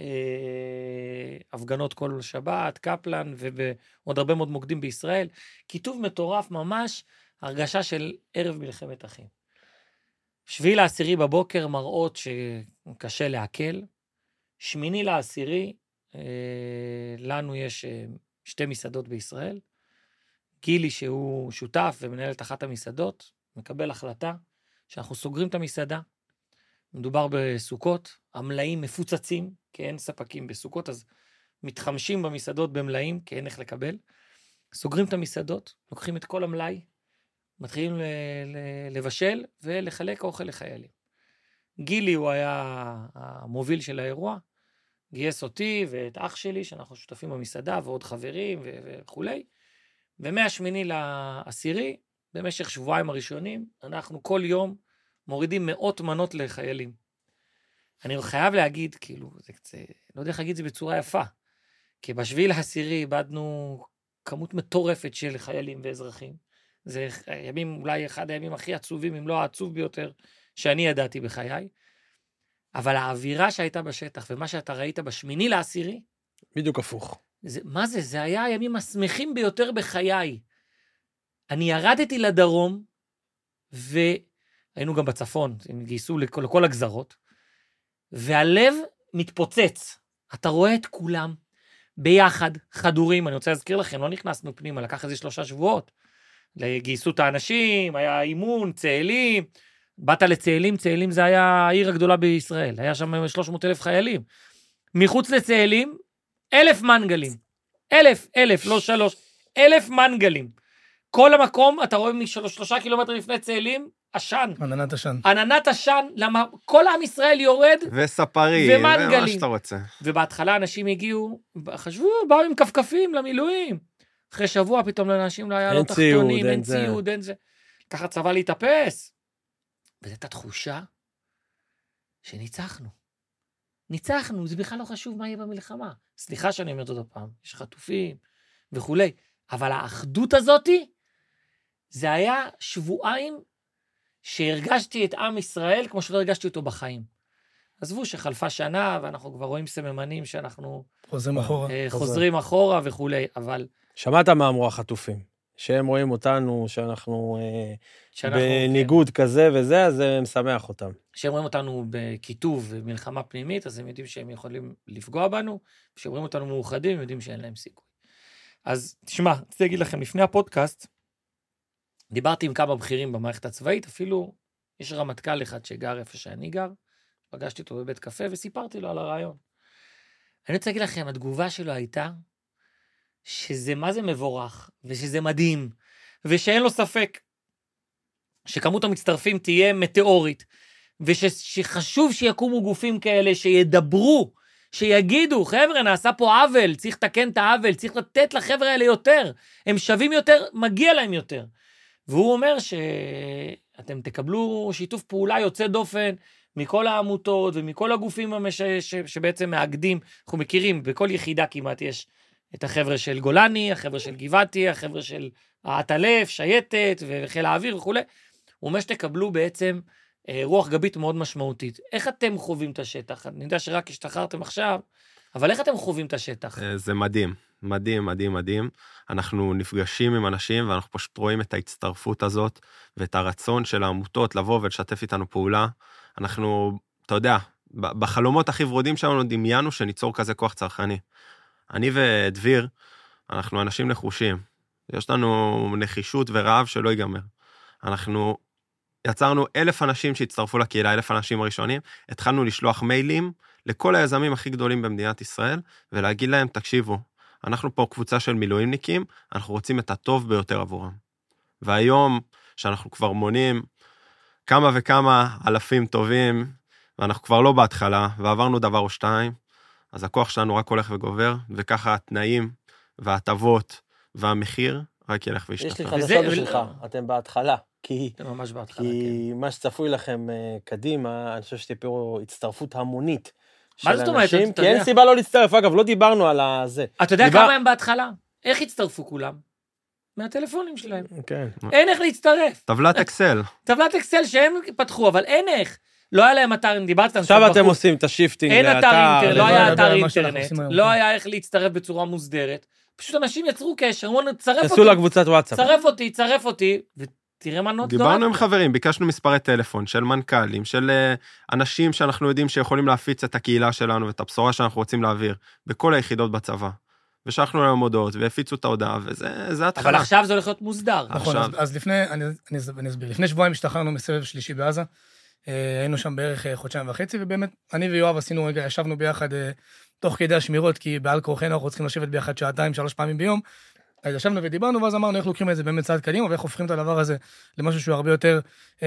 הפגנות כל שבת, קפלן, ועוד הרבה מאוד מוקדים בישראל. כיתוב מטורף ממש, הרגשה של ערב מלחמת אחים. שביעי לעשירי בבוקר מראות שקשה להקל. שמיני לעשירי, לנו יש שתי מסעדות בישראל. גילי שהוא שותף ומנהל את אחת המסעדות, מקבל החלטה שאנחנו סוגרים את המסעדה. מדובר בסוכות, המלאים מפוצצים, כי אין ספקים בסוכות, אז מתחמשים במסעדות במלאים, כי אין איך לקבל. סוגרים את המסעדות, לוקחים את כל המלאי, מתחילים ל- ל- לבשל ולחלק אוכל לחיילים. גילי הוא היה המוביל של האירוע, גייס אותי ואת אח שלי, שאנחנו שותפים במסעדה, ועוד חברים ו- וכולי. ומהשמיני לעשירי, במשך שבועיים הראשונים, אנחנו כל יום מורידים מאות מנות לחיילים. אני חייב להגיד, כאילו, זה קצת, לא יודע איך להגיד זה בצורה יפה, כי בשביל העשירי איבדנו כמות מטורפת של חיילים ואזרחים. זה ימים, אולי אחד הימים הכי עצובים, אם לא העצוב ביותר, שאני ידעתי בחיי. אבל האווירה שהייתה בשטח, ומה שאתה ראית בשמיני לעשירי, בדיוק הפוך. זה, מה זה? זה היה הימים השמחים ביותר בחיי. אני ירדתי לדרום, והיינו גם בצפון, הם גייסו לכל, לכל הגזרות, והלב מתפוצץ. אתה רואה את כולם ביחד, חדורים, אני רוצה להזכיר לכם, לא נכנסנו פנימה, לקח איזה שלושה שבועות, גייסו את האנשים, היה אימון, צאלים, באת לצאלים, צאלים זה היה העיר הגדולה בישראל, היה שם שלוש מאות אלף חיילים. מחוץ לצאלים, אלף מנגלים. אלף, אלף, לא שלוש. אלף מנגלים. כל המקום, אתה רואה משלושה קילומטר לפני צאלים, עשן. עננת עשן. עננת עשן, למה כל עם ישראל יורד. וספרים, ומנגלים. ומה שאתה רוצה. ובהתחלה אנשים הגיעו, חשבו, באו עם כפכפים למילואים. אחרי שבוע פתאום לאנשים לא היה לו תחתונים, אין ציוד, אין זה. ככה צבא להתאפס. וזו הייתה תחושה שניצחנו. ניצחנו, זה בכלל לא חשוב מה יהיה במלחמה. סליחה שאני אומרת עוד פעם, יש חטופים וכולי. אבל האחדות הזאת, זה היה שבועיים שהרגשתי את עם ישראל כמו שלא הרגשתי אותו בחיים. עזבו שחלפה שנה, ואנחנו כבר רואים סממנים שאנחנו... חוזרים אחורה. חוזרים אחורה וכולי, אבל... שמעת מה אמרו החטופים? שהם רואים אותנו, שאנחנו, שאנחנו בניגוד כן. כזה וזה, אז זה משמח אותם. שהם רואים אותנו בכיתוב ומלחמה פנימית, אז הם יודעים שהם יכולים לפגוע בנו, כשהם רואים אותנו מאוחדים, הם יודעים שאין להם סיכוי. אז תשמע, רציתי להגיד לכם, לפני הפודקאסט, דיברתי עם כמה בכירים במערכת הצבאית, אפילו יש רמטכ"ל אחד שגר איפה שאני גר, פגשתי אותו בבית קפה וסיפרתי לו על הרעיון. אני רוצה להגיד לכם, התגובה שלו הייתה, שזה מה זה מבורך, ושזה מדהים, ושאין לו ספק שכמות המצטרפים תהיה מטאורית, ושחשוב שיקומו גופים כאלה שידברו, שיגידו, חבר'ה, נעשה פה עוול, צריך לתקן את העוול, צריך לתת לחבר'ה האלה יותר, הם שווים יותר, מגיע להם יותר. והוא אומר שאתם תקבלו שיתוף פעולה יוצא דופן, מכל העמותות ומכל הגופים ש... ש... שבעצם מאגדים, אנחנו מכירים, בכל יחידה כמעט יש את החבר'ה של גולני, החבר'ה של גבעתי, החבר'ה של העטלף, שייטת וחיל האוויר וכו'. הוא אומר שתקבלו בעצם רוח גבית מאוד משמעותית. איך אתם חווים את השטח? אני יודע שרק השתחררתם עכשיו, אבל איך אתם חווים את השטח? זה מדהים, מדהים, מדהים, מדהים. אנחנו נפגשים עם אנשים, ואנחנו פשוט רואים את ההצטרפות הזאת, ואת הרצון של העמותות לבוא ולשתף איתנו פעולה. אנחנו, אתה יודע, בחלומות הכי ורודים שלנו דמיינו שניצור כזה כוח צרכני. אני ודביר, אנחנו אנשים נחושים. יש לנו נחישות ורעב שלא ייגמר. אנחנו יצרנו אלף אנשים שהצטרפו לקהילה, אלף אנשים הראשונים, התחלנו לשלוח מיילים לכל היזמים הכי גדולים במדינת ישראל, ולהגיד להם, תקשיבו, אנחנו פה קבוצה של מילואימניקים, אנחנו רוצים את הטוב ביותר עבורם. והיום, שאנחנו כבר מונים כמה וכמה אלפים טובים, ואנחנו כבר לא בהתחלה, ועברנו דבר או שתיים, אז הכוח שלנו רק הולך וגובר, וככה התנאים וההטבות והמחיר רק ילך וישתפר. יש לי חדשות בשבילך, אתם בהתחלה, כי, ממש בהתחלה, כי כן. מה שצפוי לכם uh, קדימה, אני חושב שתראו הצטרפות המונית מה זאת אומרת? כי אין סיבה לא להצטרף, אגב, לא דיברנו על זה. אתה יודע דיבר... כמה הם בהתחלה? איך הצטרפו כולם? מהטלפונים שלהם. כן. אין איך להצטרף. טבלת אקסל. טבלת אקסל שהם פתחו, אבל אין איך. לא היה להם אתר, דיברת... עכשיו אתם עושים את השיפטינג לאתר. אין אתר אינטרנט, לא היה אתר אינטרנט, לא היה איך להצטרף בצורה מוסדרת. פשוט אנשים יצרו קשר, אמרו, צרף אותי. עשו לקבוצת וואטסאפ. צרף אותי, צרף אותי, ותראה מה נוט. דיברנו עם חברים, ביקשנו מספרי טלפון של מנכ"לים, של אנשים שאנחנו יודעים שיכולים להפיץ את הקהילה שלנו ואת הבשורה שאנחנו רוצים להעביר, בכל היחידות בצבא. ושלחנו להם הודעות, והפיצו את ההודעה, וזה התחלה. אבל עכשיו זה הולך להיות מוסדר. נכון, אז לפני, אני אסביר, לפני שבועיים השתחררנו מסבב שלישי בעזה, היינו שם בערך חודשיים וחצי, ובאמת, אני ויואב עשינו רגע, ישבנו ביחד תוך כדי השמירות, כי בעל כורחנו אנחנו צריכים לשבת ביחד שעתיים, שלוש פעמים ביום, אז ישבנו ודיברנו, ואז אמרנו איך לוקחים את זה באמת צעד קדימה, ואיך הופכים את הדבר הזה למשהו שהוא הרבה יותר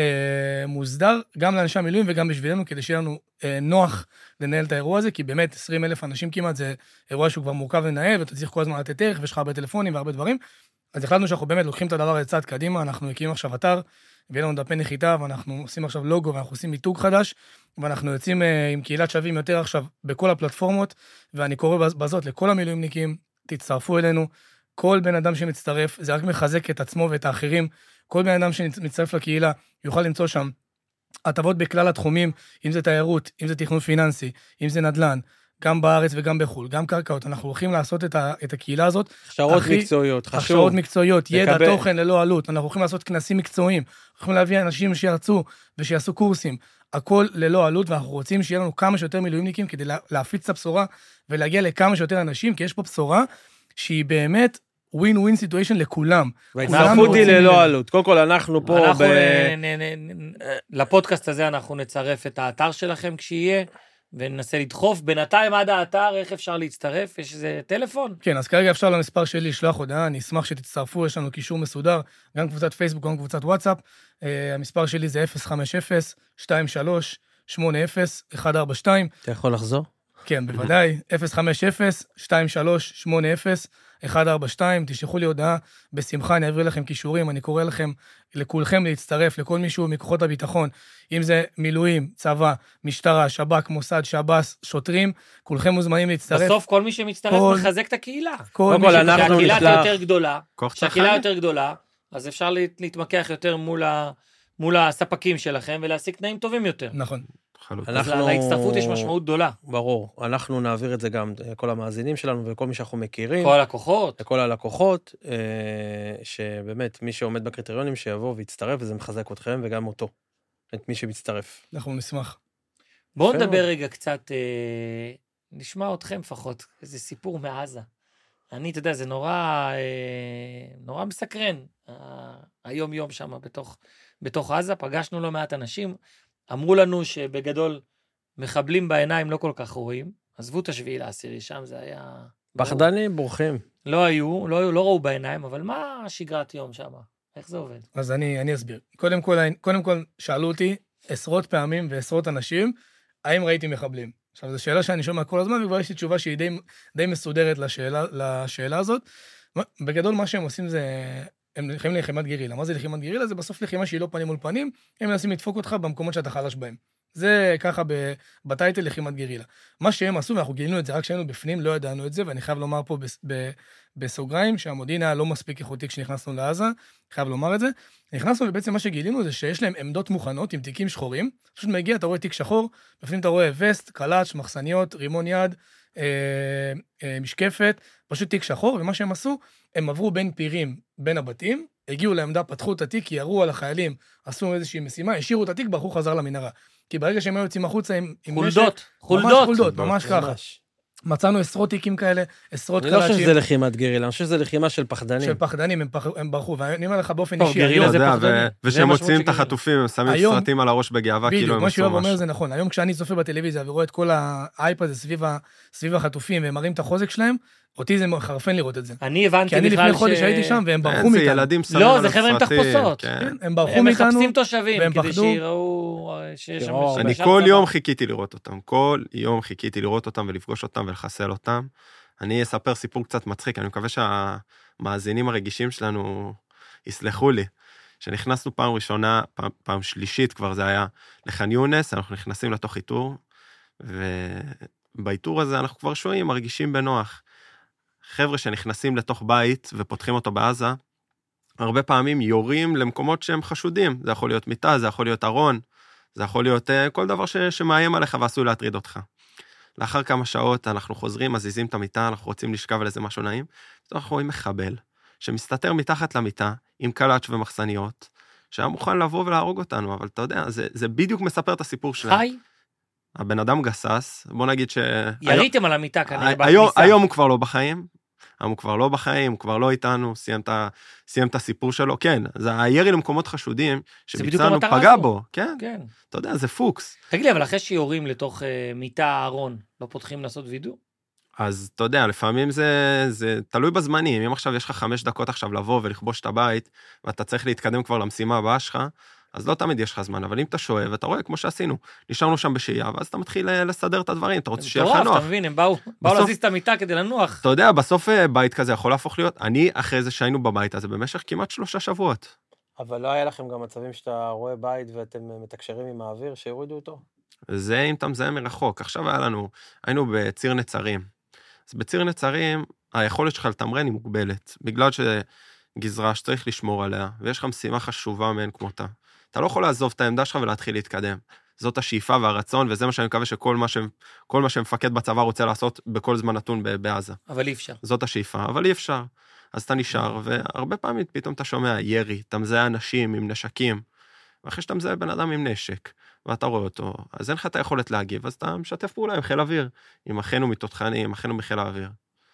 אה, מוסדר, גם לאנשי המילואים וגם בשבילנו, כדי שיהיה לנו אה, נוח לנהל את האירוע הזה, כי באמת עשרים אלף אנשים כמעט זה אירוע שהוא כבר מורכב לנהל, ואתה צריך כל הזמן לתת ערך, ויש לך הרבה טלפונים והרבה דברים, אז החלטנו שאנחנו באמת לוקחים את הדבר הזה צעד קדימה, אנחנו מקימים עכשיו אתר, ויהיה לנו דפי נחיתה, ואנחנו עושים עכשיו לוגו, ואנחנו עושים מיתוג חדש, ואנחנו יוצאים אה, עם קהילת שווים יותר עכשיו בכל הפלטפורמות, ואני קורא בזאת לכל המילואימניקים, תצטרפו אלינו, כל בן אדם שמצטרף, זה רק מחזק את עצמו ואת האחרים, כל בן אדם שמצטרף לקהילה, יוכל למצוא שם הטבות בכלל התחומים, אם זה תיירות, אם זה תכנון פיננסי, אם זה נדל"ן, גם בארץ וגם בחול, גם קרקעות, אנחנו הולכים לעשות את, ה, את הקהילה הזאת. הכשרות מקצועיות, חשוב. הכשרות מקצועיות, ידע, לקבל... תוכן ללא עלות, אנחנו הולכים לעשות כנסים מקצועיים, אנחנו הולכים להביא אנשים שירצו ושיעשו קורסים, הכל ללא עלות, ואנחנו רוצים שיהיה לנו כמה שיותר מילואימניקים, כדי להפיץ את הבשורה ולהגיע לכמה שיותר אנשים, כי יש פה בשורה שהיא באמת ווין ווין סיטואשן לכולם. והצטרפות היא ללא עלות. קודם כל אנחנו פה... אנחנו לפודקאסט הזה אנחנו נצרף את האתר שלכם כשיהיה, וננסה לדחוף. בינתיים עד האתר, איך אפשר להצטרף? יש איזה טלפון? כן, אז כרגע אפשר למספר שלי לשלוח הודעה, אני אשמח שתצטרפו, יש לנו קישור מסודר, גם קבוצת פייסבוק, גם קבוצת וואטסאפ. Uh, המספר שלי זה אפס חמש אפס שתיים שלוש שמונה אפס אחת ארבע שתיים. אתה יכול לחזור? כן, בוודאי, אפס חמש אפס שתיים שלוש שמונה אפס אחת ארבע שתיים, תשלחו לי הודעה, בשמחה אני אעביר לכם קישורים, אני קורא לכם, לכולכם להצטרף, לכל מישהו מכוחות הביטחון, אם זה מילואים, צבא, משטרה, שב"כ, מוסד, שב"ס, שוטרים, כולכם מוזמנים להצטרף. בסוף כל מי שמצטרף כל... מחזק את הקהילה. כל מי שהקהילה נשלח... יותר גדולה, שהקהילה יותר גדולה, אז אפשר להתמקח יותר מול, ה... מול הספקים שלכם, ולהשיג תנאים טובים יותר. נכון. אז להצטרפות יש משמעות גדולה. ברור, אנחנו נעביר את זה גם כל המאזינים שלנו וכל מי שאנחנו מכירים. כל הלקוחות. כל הלקוחות, שבאמת מי שעומד בקריטריונים שיבוא ויצטרף, וזה מחזק אתכם וגם אותו, את מי שמצטרף. אנחנו נשמח. בואו נדבר רגע קצת, נשמע אתכם לפחות, איזה סיפור מעזה. אני, אתה יודע, זה נורא, נורא מסקרן, היום יום שם בתוך, בתוך עזה, פגשנו לא מעט אנשים, אמרו לנו שבגדול מחבלים בעיניים לא כל כך רואים, עזבו את השביעי לעשירי, שם זה היה... פחדנים, בורחים. לא היו, לא, היו, לא ראו בעיניים, אבל מה שגרת יום שם? איך זה עובד? אז אני, אני אסביר. קודם כל, קודם כל שאלו אותי עשרות פעמים ועשרות אנשים, האם ראיתי מחבלים? עכשיו, זו שאלה שאני שומע כל הזמן, וכבר יש לי תשובה שהיא די, די מסודרת לשאלה, לשאלה הזאת. בגדול, מה שהם עושים זה... הם נלחמים ללחימת גרילה. מה זה לחימת גרילה? זה בסוף לחימה שהיא לא פנים מול פנים, הם מנסים לדפוק אותך במקומות שאתה חלש בהם. זה ככה בטייטל לחימת גרילה. מה שהם עשו, ואנחנו גילינו את זה, רק כשהיינו בפנים, לא ידענו את זה, ואני חייב לומר פה בסוגריים, שהמודיעין היה לא מספיק איכותי כשנכנסנו לעזה, חייב לומר את זה. נכנסנו, ובעצם מה שגילינו זה שיש להם עמדות מוכנות עם תיקים שחורים, פשוט מגיע, אתה רואה תיק שחור, בפנים אתה רואה וסט, קלאץ', מחסניות, רימון יד, אה, אה, משקפת, פשוט תיק שחור, ומה שהם עשו, הם עברו בין פירים, בין הבתים, הגיעו לעמדה, פתחו את התיק, ירו על החיילים, עשו איזושהי משימה, השאירו את התיק, ברחו חזר למנהרה. כי ברגע שהם היו יוצאים החוצה עם נשק... חולדות, חולדות. ממש חולדות, ממש ככה. מצאנו עשרות תיקים כאלה, עשרות קלאצ'ים. אני לא חושב שזה לחימת גרילה, אני חושב שזה לחימה של פחדנים. של פחדנים, הם ברחו, ואני אומר לך באופן אישי... גרילה זה פחדנים. ושהם מוצאים את החטופים, הם שמים סרטים על הראש בגאווה, כאילו הם עשו משהו. מה שיואב אומר זה נכון, היום כשאני צופה בטלוויזיה ורואה את כל האייפ הזה סביב החטופים, והם מראים את החוזק שלהם, אותי זה חרפן לראות את זה. אני הבנתי כי אני לפני חודש הייתי שם, והם ברחו מאיתנו. זה ילדים שמים לא, זה חבר'ה עם תחפושות. הם ברחו מאיתנו. הם מחפשים תושבים, כדי שיראו שיש שם... אני כל יום חיכיתי לראות אותם, כל יום חיכיתי לראות אותם ולפגוש אותם ולחסל אותם. אני אספר סיפור קצת מצחיק, אני מקווה שהמאזינים הרגישים שלנו יסלחו לי. שנכנסנו פעם ראשונה, פעם, פעם שלישית כבר זה היה לח'אן יונס, אנחנו נכנסים לתוך איתור, ובאיתור הזה אנחנו כבר שוהים, מרגישים בנוח. חבר'ה שנכנסים לתוך בית ופותחים אותו בעזה, הרבה פעמים יורים למקומות שהם חשודים. זה יכול להיות מיטה, זה יכול להיות ארון, זה יכול להיות uh, כל דבר ש- שמאיים עליך ועשוי להטריד אותך. לאחר כמה שעות אנחנו חוזרים, מזיזים את המיטה, אנחנו רוצים לשכב על איזה משהו נעים, אנחנו רואים מחבל שמסתתר מתחת למיטה עם קלאץ' ומחסניות, שהיה מוכן לבוא ולהרוג אותנו, אבל אתה יודע, זה, זה בדיוק מספר את הסיפור שלנו. חי? הבן אדם גסס, בוא נגיד ש... יריתם על המיטה כנראה היום, בכניסה. היום הוא כבר לא בחיים, היום הוא כבר לא בחיים, הוא כבר לא איתנו, סיים את, סיים את הסיפור שלו, כן, זה הירי למקומות חשודים, שביצענו פגע בו, כן, כן. אתה יודע, זה פוקס. תגיד לי, אבל אחרי שיורים לתוך uh, מיטה ארון, לא פותחים לעשות וידאו? אז אתה יודע, לפעמים זה, זה תלוי בזמנים, אם עכשיו יש לך חמש דקות עכשיו לבוא ולכבוש את הבית, ואתה צריך להתקדם כבר למשימה הבאה שלך, אז לא תמיד יש לך זמן, אבל אם אתה שואב, אתה רואה כמו שעשינו, נשארנו שם בשהייה, ואז אתה מתחיל לסדר את הדברים, אתה רוצה שיהיה לך נוח. אתה מבין, הם באו, באו להזיז את המיטה כדי לנוח. אתה יודע, בסוף בית כזה יכול להפוך להיות, אני אחרי זה שהיינו בבית הזה במשך כמעט שלושה שבועות. אבל לא היה לכם גם מצבים שאתה רואה בית ואתם מתקשרים עם האוויר, שיורידו אותו? זה אם אתה מזהה מרחוק. עכשיו היה לנו, היינו בציר נצרים. אז בציר נצרים, היכולת שלך לתמרן היא מוגבלת, בגלל שגזרה שצריך לשמור עליה, ויש לך משימה חשובה מעין כמותה. אתה לא יכול לעזוב את העמדה שלך ולהתחיל להתקדם. זאת השאיפה והרצון, וזה מה שאני מקווה שכל מה, ש... כל מה שמפקד בצבא רוצה לעשות בכל זמן נתון בעזה. אבל אי אפשר. זאת השאיפה, אבל אי אפשר. אז אתה נשאר, והרבה פעמים פתאום אתה שומע ירי, אתה מזהה אנשים עם נשקים, ואחרי שאתה מזהה בן אדם עם נשק, ואתה רואה אותו, אז אין לך את היכולת להגיב, אז אתה משתף פעולה עם חיל אוויר, עם אחינו מתותחנים, עם אחינו מחיל האוויר.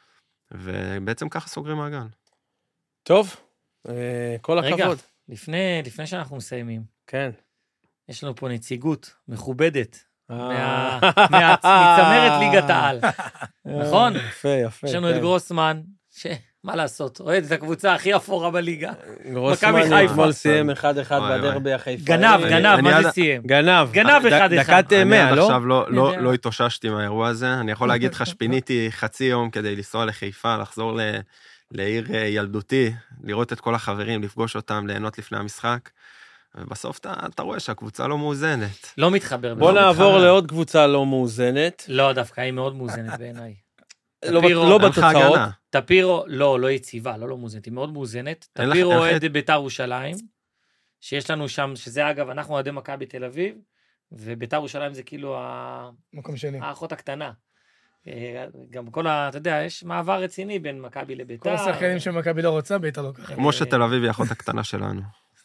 ובעצם ככה סוגרים מעגל. טוב, כל הכבוד. לפני, לפני שאנחנו מסיימים, כן. יש לנו פה נציגות מכובדת, מה- מה- מצמרת ליגת העל. נכון? יפה, יפה. יש לנו כן. את גרוסמן, שמה לעשות, אוהד את הקבוצה הכי אפורה בליגה. גרוסמן מכבי חיפה. אתמול סיים אחד אחד וואי, בדרבי החיפאי. גנב, אני- גנב, אני מה עד- זה סיים? גנב. גנב ד- אחד אחד. דקת אני מאה, עד לא? עכשיו לא- לא- יודע. לא התאוששתי מהאירוע הזה. אני יכול להגיד לך שפיניתי חצי יום כדי לנסוע לחיפה, לחזור ל- לעיר אה, ילדותי, לראות את כל החברים, לפגוש אותם, ליהנות לפני המשחק. ובסוף אתה, אתה רואה שהקבוצה לא מאוזנת. לא מתחבר. בוא לא נעבור מתחבר. לעוד קבוצה לא מאוזנת. לא, דווקא היא מאוד מאוזנת בעיניי. לא טפירו, בת- לא אין לך בתוצאות. הגנה. טפירו, לא, לא יציבה, לא לא מאוזנת, היא מאוד מאוזנת. אין לך- טפירו אין לך אוהד את- בית"ר ירושלים, שיש לנו שם, שזה אגב, אנחנו אוהדי מכבי תל אביב, ובית"ר ירושלים זה כאילו ה- מקום שני. האחות הקטנה. אה, גם כל ה... אתה יודע, יש מעבר רציני בין מכבי כל לבית"ר. השחקנים שמכבי לא רוצה, בית"ר לא ככה. כמו שתל אביב היא האחות הקטנה שלנו.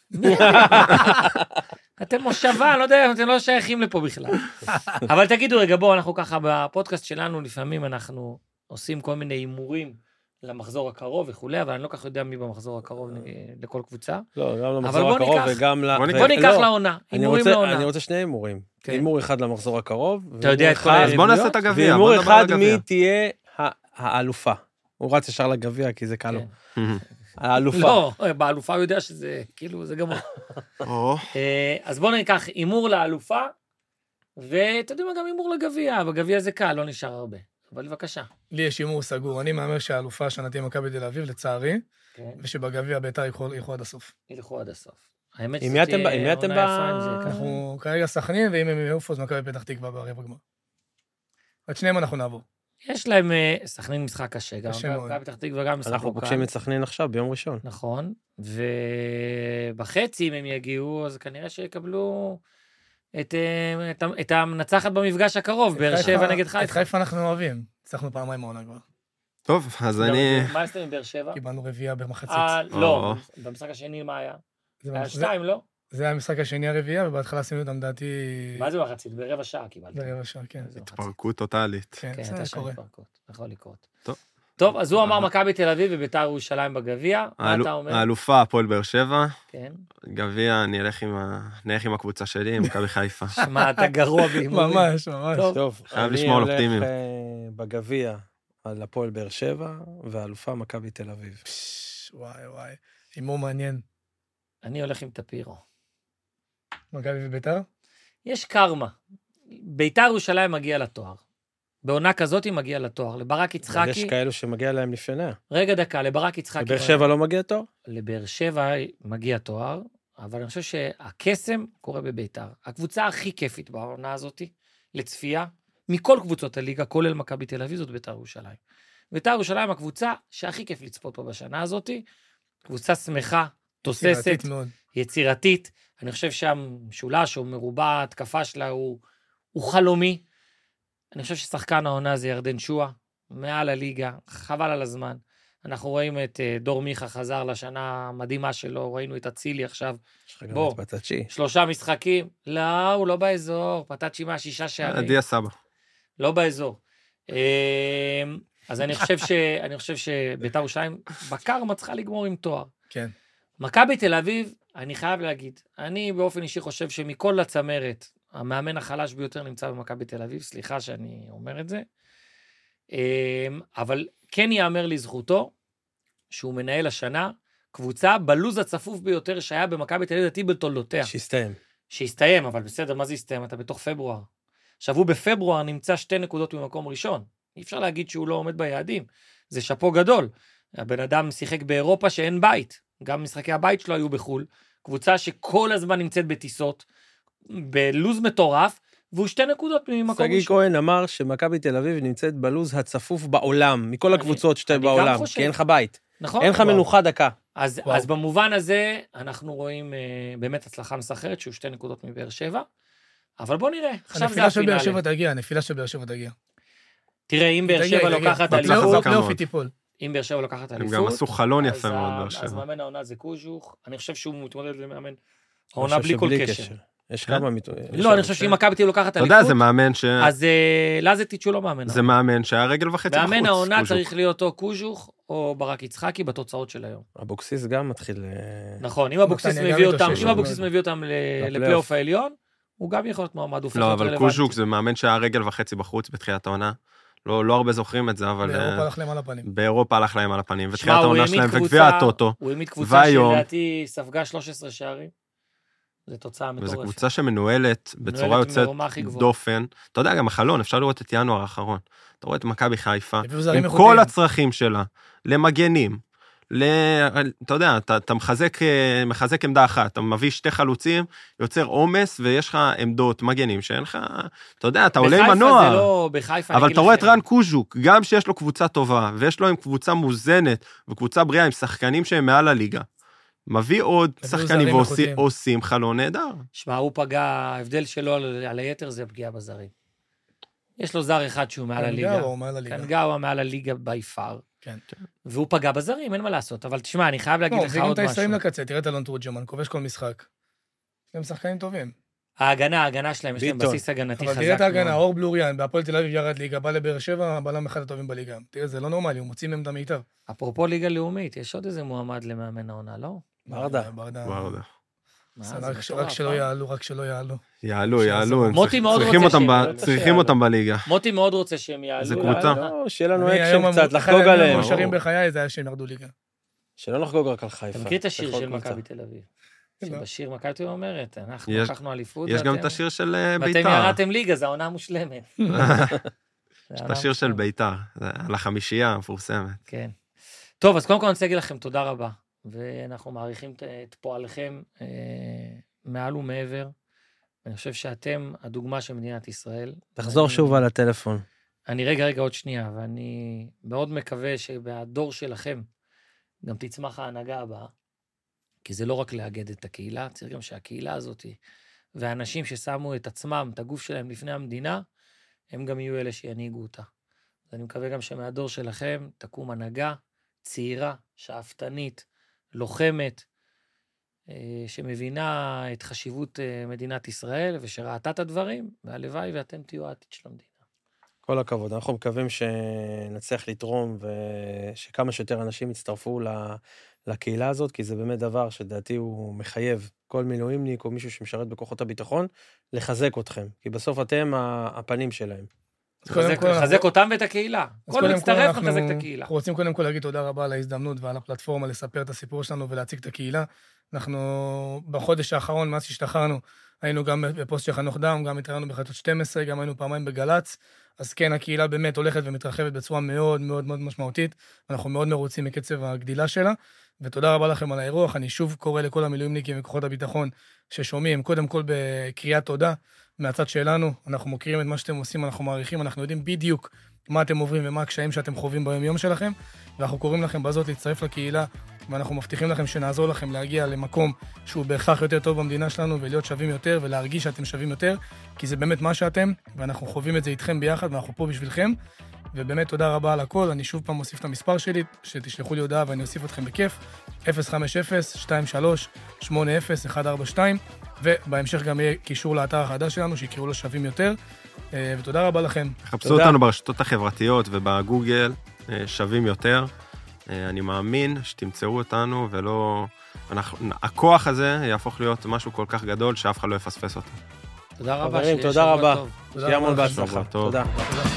אתם מושבה, אני לא יודע, אתם לא שייכים לפה בכלל. אבל תגידו רגע, בואו, אנחנו ככה בפודקאסט שלנו, לפעמים אנחנו עושים כל מיני הימורים למחזור הקרוב וכולי, אבל אני לא כך יודע מי במחזור הקרוב לכל קבוצה. לא, גם אבל למחזור בוא הקרוב ניקח- וגם ל... בוא ו- ניקח- בוא ניקח לא, לעונה, אני הימורים רוצה- לעונה. אני רוצה שני הימורים. כן. הימור אחד למחזור הקרוב. אתה יודע והימור את כל אחד- אז בוא נעשה את הגביע, בוא והימור נדבר על אחד הגביע. מי תהיה ה- האלופה. הוא רץ ישר לגביע כי זה קל לו. כן. האלופה. לא, באלופה הוא יודע שזה, כאילו, זה גמור. או, אה, אז בואו ניקח הימור לאלופה, ואתה יודע מה, גם הימור לגביע, בגביע זה קל, לא נשאר הרבה. אבל בבקשה. לי יש הימור סגור. אני מהמר שהאלופה השנה תהיה מכבי תל אביב, לצערי, כן, ושבגביע בית"ר ילכו ילכו עד הסוף. ילכו עד הסוף. האמת עם שזה מי אתם תהיה ב- עם מי אתם עונה ב- יפה אם זה ככה. אנחנו כרגע סכנין, ואם הם יעופו, אז מכבי פתח תקווה ברבע גמר. את שניהם אנחנו נעבור. יש להם, אה, סכנין משחק קשה, גם קשה מאוד. מכבי פתח תקווה גם משחק אנחנו לא פוגשים קל. את סכנין עכשיו, ביום ראשון. נכון, ובחצי אם הם יגיעו, אז כנראה שיקבלו את, אה, את, ה- את המנצחת במפגש הקרוב, באר את שבע חיפה- נגד את חיפה. חיפה אנחנו אוהבים. הצלחנו פעמיים העונה כבר. טוב, אז לא, אני... מה עשיתם עם באר שבע? קיבלנו רביעייה במחצית. אה, לא, או. במשחק השני מה היה? זה היה זה- שתיים, לא? זה היה המשחק השני הרביעייה, ובהתחלה עשינו אותם, דעתי... מה זה מחצית? ברבע שעה קיבלת. ברבע שעה, כן. זה מחצית. התפרקות טוטאלית. כן, כן, זה הייתה שם קורה. התפרקות, יכול לקרות. טוב. טוב, אז הוא אמר אה. מכבי תל אביב וביתר ירושלים בגביע, מה האלו- אתה אומר? האלופה, הפועל באר שבע. כן. גביע, אני אלך עם ה- נלך עם הקבוצה שלי, עם מכבי חיפה. שמע, אתה גרוע בהימורים. ממש, ממש. טוב. טוב, חייב לשמור על אופטימיות. אני הולך אה, בגביע על הפועל באר שבע, והאלופה מכבי תל אביב. פש, וואי, וואי. הימור מעניין. אני הולך עם טפירו. מכבי וביתר? יש קרמה. ביתר ירושלים מגיע לתואר. בעונה כזאת היא מגיעה לתואר. לברק אבל יצחקי... יש כאלו שמגיע להם לפניה. רגע דקה, לברק יצחקי... לבאר שבע לא מגיע תואר? לבאר שבע מגיע תואר, אבל אני חושב שהקסם קורה בביתר. הקבוצה הכי כיפית בעונה הזאת, לצפייה, מכל קבוצות הליגה, כולל מכבי תל אביב, זאת ביתר ירושלים. ביתר ירושלים הקבוצה שהכי כיף לצפות פה בשנה הזאת, קבוצה שמחה, תוססת, יצירתית מאוד. יצירתית. אני חושב שהמשולש או מרובע ההתקפה שלה הוא, הוא חלומי. אני חושב ששחקן העונה זה ירדן שואה, מעל הליגה, חבל על הזמן. אנחנו רואים את אה, דור מיכה חזר לשנה המדהימה שלו, ראינו את אצילי עכשיו, יש לך גם בוא. את פצ'י. שלושה משחקים. לא, הוא לא באזור, פתצ'י מהשישה שערים. עדי הסבא. לא באזור. אה, אז אני חושב ש... אני חושב שביתר ירושלים בקרמה צריכה לגמור עם תואר. כן. מכבי תל אביב, אני חייב להגיד, אני באופן אישי חושב שמכל הצמרת, המאמן החלש ביותר נמצא במכבי תל אביב, סליחה שאני אומר את זה, אבל כן יאמר לזכותו, שהוא מנהל השנה, קבוצה בלוז הצפוף ביותר שהיה במכבי תל אביב דתי בתולדותיה. שהסתיים. שהסתיים, אבל בסדר, מה זה הסתיים? אתה בתוך פברואר. עכשיו הוא בפברואר נמצא שתי נקודות במקום ראשון. אי אפשר להגיד שהוא לא עומד ביעדים. זה שפו גדול. הבן אדם שיחק באירופה שאין בית. גם משחקי הבית שלו היו בחול. קבוצה שכל הזמן נמצאת בטיסות, בלוז מטורף, והוא שתי נקודות ממקום סגי ראשון. כהן אמר שמכבי תל אביב נמצאת בלוז הצפוף בעולם, מכל אני- הקבוצות שאתה אני גם בעולם, חושב. כי אין לך בית. נכון? אין לך וואו. מנוחה דקה. אז, וואו. אז במובן הזה, אנחנו רואים אה, באמת הצלחה מסחרת, שהוא שתי נקודות מבאר שבע, אבל בוא נראה, עכשיו זה הנפילה של באר הפינאלי. שבע תגיע, הנפילה של באר שבע תגיע. תראה, אם באר תגיע, שבע תגיע. לוקחת בפלייאוף- אליפות, חזקה בפלייאוף מאוד. היא תיפול. אם באר שבע לוקחת הם אליפות, גם עשו חלון אז יפה מאוד, ה- באר אז שבע. מאמן העונה זה קוז'וך, אני חושב שהוא מתמודד למאמן אני העונה חושב בלי כל שבלי קשר. יש כן? כמה... מת- יש לא, אני חושב שאם מכבי תהיה לוקחת אתה אליפות, יודע, זה מאמן ש... אז אה, לזטיץ' הוא לא מאמן. זה מאמן שהיה רגל וחצי בחוץ. מאמן העונה קוז'וק. צריך להיות או קוז'וך או ברק יצחקי בתוצאות של היום. אבוקסיס גם מתחיל... אה, נכון, אם אבוקסיס נתניה גם מביא אותם, מתאושש אם אבוקסיס מאוד. מביא אותם ל- לפלייאוף. לפלייאוף העליון, הוא גם יכול להיות מועמד, הוא הופך לא, להיות אבל רלוונטי. קוז'וק זה מאמן שהיה רגל וחצי בחוץ בתחילת העונה. לא, לא הרבה זוכרים את זה, אבל... באירופה הלך להם על הפנים. באירופה הלך להם על הפנים, שמע, ותחילת הוא העונה העמיד שלהם, קבוצה- וגביע הטוטו. הוא העמיד קבוצה והיום- שלדעתי ספגה שלושה עשר שערים. זו תוצאה וזו מטורפת. קבוצה שמנוהלת בצורה מנוהלת יוצאת ברמה הכי גבוהה. דופן. אתה יודע, גם החלון, אפשר לראות את ינואר האחרון. אתה רואה את מכבי חיפה, הביאו זרים עם איכותיים. כל הצרכים שלה, למגנים, ל... אתה יודע, אתה, אתה מחזק, מחזק עמדה אחת, אתה מביא שתי חלוצים, יוצר עומס, ויש לך עמדות מגנים שאין לך, אתה יודע, אתה עולה עם בחיפה הנוער. זה לא, בחיפה אבל אני אתה אגיד רואה את לכם. רן קוז'וק, גם שיש לו קבוצה טובה, ויש לו עם קבוצה מוזנת, וקבוצה בריאה עם שחקנים שהם מעל הליגה, מביא עוד שחקנים זרים ועושים איכותיים. עושים חלון נהדר. שמע, הוא פגע, ההבדל שלו על, על היתר זה פגיעה בזרים. יש לו זר אחד שהוא מעל הליגה. קנגאווה הוא מעל הליגה. קנגאווה מעל הליגה ביפר. כן. והוא פגע בזרים, אין מה לעשות. אבל תשמע, אני חייב להגיד לא, לך זה גם עוד את הישראלים משהו. לקצה, תראה את אלון תורג'מן, כובש כל משחק. הם שחקנים טובים. ההגנה, ההגנה שלהם, יש להם ביטון. בסיס הגנתי אבל חזק. תראה את ההגנה, מאוד. אור בלוריאן, בהפועל תל אביב ירד ליגה, בא לבאר שבע, הבלם אחד הטובים בליגה. תראה, זה לא נורמלי, הוא מוציא מהם את המיטב. אפרופו ליגה לאומית, יש עוד איזה מועמד למאמן העונה, לא? ברדה. ברדה. וואו, מה, בסדר, זה רק ש- מטורף, רק שלא אה? יעלו, רק שלא יעלו. יעלו, יעלו, הם מוטי צריך- מאוד צריכים רוצה אותם ב- שהם- צריכים אותם בליגה. מוטי מאוד רוצה שהם יעלו. זה יעלו. קבוצה. לא, שיהיה לנו אני היום אקשן קצת, אחד לחגוג הימים עליהם. המאושרים בחיי זה היה שהם ירדו ליגה. שלא נחגוג רק על חיפה. אתה מכיר את השיר בכל של קבוצה. מכבי תל אביב? לא. שבשיר מכבי תל אביב אומרת, אנחנו יש- לקחנו אליפות. יש גם ואתם- את השיר של אה, ואתם ביתר. ירדתם ליגה, זו העונה המושלמת. זה יש את העונה השיר של המושלמת. ביתר, זה על החמישייה המפורסמת. כן. טוב, אז קודם כל אני רוצה להגיד לכם תודה רבה, ואנחנו מעריכים את- את פועלכם אה, מעל ומעבר. אני חושב שאתם הדוגמה של מדינת ישראל. תחזור אני- שוב על הטלפון. אני רגע, רגע, עוד שנייה, ואני מאוד מקווה שבדור שלכם גם תצמח ההנהגה הבאה, כי זה לא רק לאגד את הקהילה, צריך גם שהקהילה הזאת, והאנשים ששמו את עצמם, את הגוף שלהם לפני המדינה, הם גם יהיו אלה שינהיגו אותה. אז אני מקווה גם שמהדור שלכם תקום הנהגה צעירה, שאפתנית, לוחמת, אה, שמבינה את חשיבות אה, מדינת ישראל, ושראתה את הדברים, והלוואי ואתם תהיו העתיד של המדינה. כל הכבוד. אנחנו מקווים שנצליח לתרום, ושכמה שיותר אנשים יצטרפו ל- לקהילה הזאת, כי זה באמת דבר שדעתי הוא מחייב כל מילואימניק או מישהו שמשרת בכוחות הביטחון, לחזק אתכם, כי בסוף אתם ה- הפנים שלהם. אז קודם לחזק- כל, אנחנו- לחזק אותם ואת הקהילה. אז כל קודם כל מצטרף אנחנו- מחזק את הקהילה. אנחנו רוצים קודם כל להגיד תודה רבה על ההזדמנות ועל הפלטפורמה לספר את הסיפור שלנו ולהציג את הקהילה. אנחנו בחודש האחרון, מאז שהשתחררנו, היינו גם בפוסט של חנוך דם, גם התראינו בחדשות שתים עשרה, גם היינו פעמיים בגל"צ. אז כן, הקהילה באמת הולכת ומתרחבת בצורה מאוד מאוד מאוד משמעותית. אנחנו מאוד מרוצים מקצב הגדילה שלה. ותודה רבה לכם על האירוח. אני שוב קורא לכל המילואימניקים וכוחות הביטחון ששומעים, קודם כל בקריאת תודה מהצד שלנו. אנחנו מוכרים את מה שאתם עושים, אנחנו מעריכים, אנחנו יודעים בדיוק מה אתם עוברים ומה הקשיים שאתם חווים ביום יום שלכם, ואנחנו קוראים לכם בזאת להצטרף לקהילה, ואנחנו מבטיחים לכם שנעזור לכם להגיע למקום שהוא בהכרח יותר טוב במדינה שלנו, ולהיות שווים יותר, ולהרגיש שאתם שווים יותר, כי זה באמת מה שאתם, ואנחנו חווים את זה איתכם ביחד, ואנחנו פה בשבילכם, ובאמת תודה רבה על הכל. אני שוב פעם מוסיף את המספר שלי, שתשלחו לי הודעה ואני אוסיף אתכם בכיף, אפס חמש אפס שתיים שלוש שמונה אפס אחת ארבע שתיים, ובהמשך גם יהיה קישור לאתר החדש שלנו, שיקראו לו שווים יותר, ותודה רבה לכם. חפשו תודה. אותנו ברשתות החברתיות ובגוגל, אה, שווים יותר. אה, אני מאמין שתמצאו אותנו, ולא... אנחנו, הכוח הזה יהפוך להיות משהו כל כך גדול, שאף אחד לא יפספס אותו. תודה רבה. חברים, שיהיה תודה שבוע רבה. טוב. תודה שיהיה רבה המון לכם. בהצלחה. שבוע טוב. תודה. תודה.